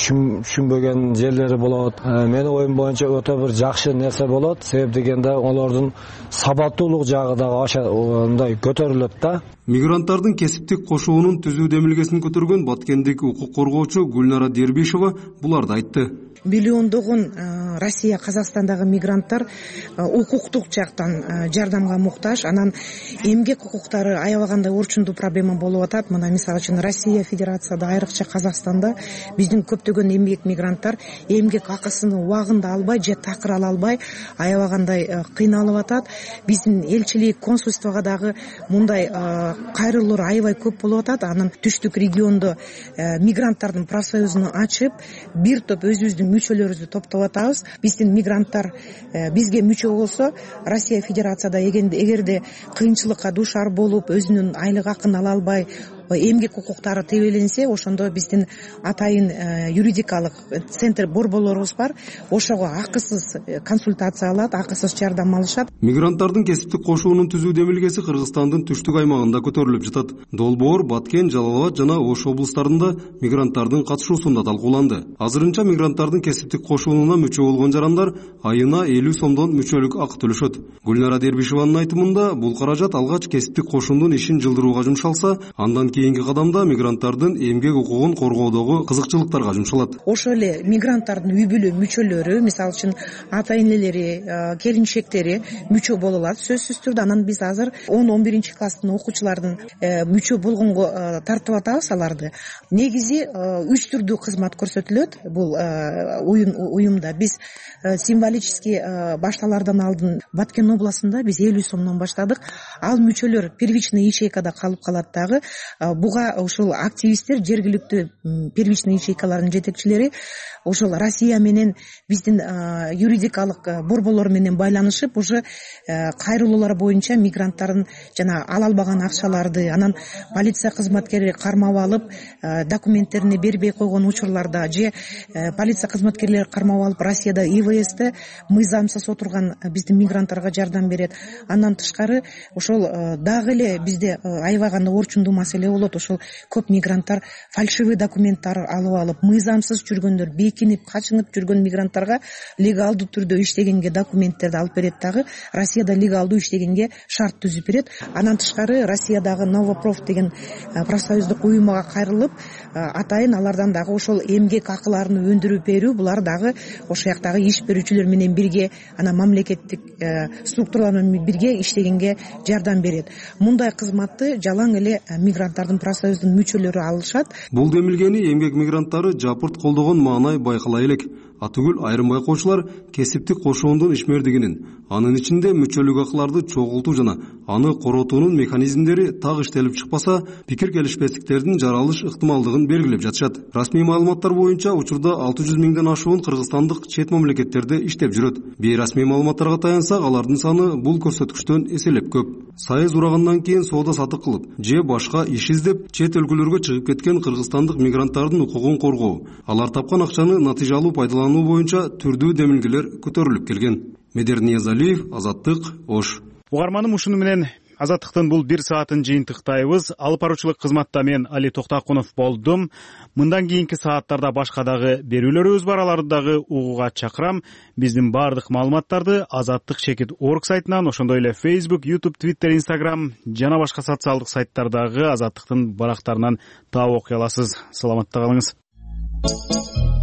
түшүнбөгөн жерлери болот. Менин оюм боюнча өтө бир жакшы нерсе болот. Себеп дегенде олордун сабаттуулук жагы дагы андай көтөрүлөт да. Мигранттардын кесиптик кошуунун түзүү демилгесин көтөргөн баткендик укук коргоочу Гүлнара Дербишева буларды айтты. Миллиондогун Россия, Казакстандагы мигранттар укуктук жактан жардамга муктаж, анан эмгек укуктары аябагандай орчундуу проблема болуп атат. Мына мисалы үчүн Россия Федерацияда, айрыкча Казакстанда биздин көптөгөн эмгек мигранттар эмгек акысын убагында албай же такыр ала албай аябагандай кыйналып атат. Биздин элчилик, консульствого дагы мындай кайрылуулар аябай көп болуп атат. Анан түштүк региондо мигранттардын профсоюзун ачып, бир топ өзүбүздүн мүчөлөрүбүздү топтоп атабыз. Биздин мигранттар бизге мүчө болсо, Россия Федерацияда эгерде кыйынчылыкка дуушар болуп, өзүнүн айлык акын ала албай, эмгек укуктары тебеленсе, ошондо биздин атайын юридикалык центр борборлорубуз бар. Ошого акысыз консультация алат, акысыз жардам алышат. Мигранттардын кесиптик кошуунун түзүү демилгеси Кыргызстандын түштүк аймагында көтөрүлүп жатат. Долбоор, Баткен, Жалал Абад жана Ош облустарында мигранттардын катышуусунда талкууланды. Азырынча мигранттардын кесиптик кошуунуна мүчө болгон жарандар айына 50 сомдон мүчөлүк акы төлөшөт. Гүлнара Дербишеванын айтымында, бул каражат алгач кесиптик кошуундун ишин жылдырууга жумшалса, андан кийинки кадамда мигранттардын эмгек укугун коргоодогу кызыкчылыктарга жумшалат. Ошол эле мигранттардын үй бүлө мүчөлөрү, мисалы үчүн ата энелери, келинчектери мүчө боло алат. Сөзсүз түрдө анан биз азыр 10-11 класстын окуучулардын мүчө болгонго тартып атабыз аларды. Негизи 3 түрдүү кызмат көрсөтүлөт. Бул уюмда биз символический башталардан алдын Баткен областында биз 50 сомдон баштадык. Ал мүчөлөр первичный ячейкада калып калат дагы. Буга ошол активисттер, жергиликтүү первичный ячейкалардын жетекчилери ошол Россия менен биздин юридикалык борборлор менен байланышып, уже кайрылуулар боюнча мигранттардын жана ала албаган акчаларды, анан полиция кызматкери кармап алып, документтерин бербей койгон учурларда же полиция кызматкерлери кармап алып, Россияда ИВСте мыйзамсыз отурган биздин мигранттарга жардам берет. Андан тышкары ошол дагы эле бизде аябаганда орчундуу маселе болот. Ошол көп мигранттар фальшивый документтер алып алып, мыйзамсыз жүргөндөр, бекинип, качынып жүргөн мигранттарга легалдуу түрдө иштегенге документтерди алып берет дагы. Россияда легалдуу иштегенге шарт түзүп берет. Андан тышкары Россиядагы Новопроф деген профсоюздук уюмга кайрылып, атайын алардан дагы ошол эмгек акыларын өндүрүп берүү, булар дагы ошол жактагы иш берүүчүлөр менен бирге, анан мамлекеттик структуралар менен бирге иштегенге жардам берет. Мындай кызматты жалаң эле мигранттардын профсоюздун мүчөлөрү алышат. Бул демилгени эмгек мигранттары жапырт колдогон маанай байкала элек. атүгүл айрым байкоочулар кесиптик кошоондун ишмердигинин, анын ичинде мүчөлүк акыларды чогултуу жана аны коротуунун механизмдери так иштелип чыкпаса, пикир келишпестиктердин жаралыш ыктымалдыгын белгилеп жатышат. Расмий маалыматтар боюнча учурда 600 миңден ашуун кыргызстандык чет мамлекеттерде иштеп жүрөт. Бейрасмий маалыматтарга таянсак, алардын саны бул көрсөткүчтөн эселеп көп. Сайыз урагандан кийин соода сатык кылып же башка иш издеп чет өлкөлөргө чыгып кеткен кыргызстандык мигранттардын укугун коргоо, алар тапкан акчаны натыйжалуу пайдалануу боюнча түрдүү демилгелер көтөрүлүп келген. Медер Ниязалиев, Азаттык, Ош. Угарманым, ушуну менен Азаттыктын бул 1 саатын жыйынтыктайбыз. Алып баруучулук кызматта мен Али Токтакунов болдум. Мындан кийинки сааттарда башка дагы берүүлөрүбүз бар, аларды дагы угууга чакырам. Биздин баардык маалыматтарды azattik.org сайтынан, ошондой эле Facebook, YouTube, Twitter, Instagram жана башка социалдык сайттардагы Азаттыктын барактарынан таап окуй аласыз. Саламатта калыңыз.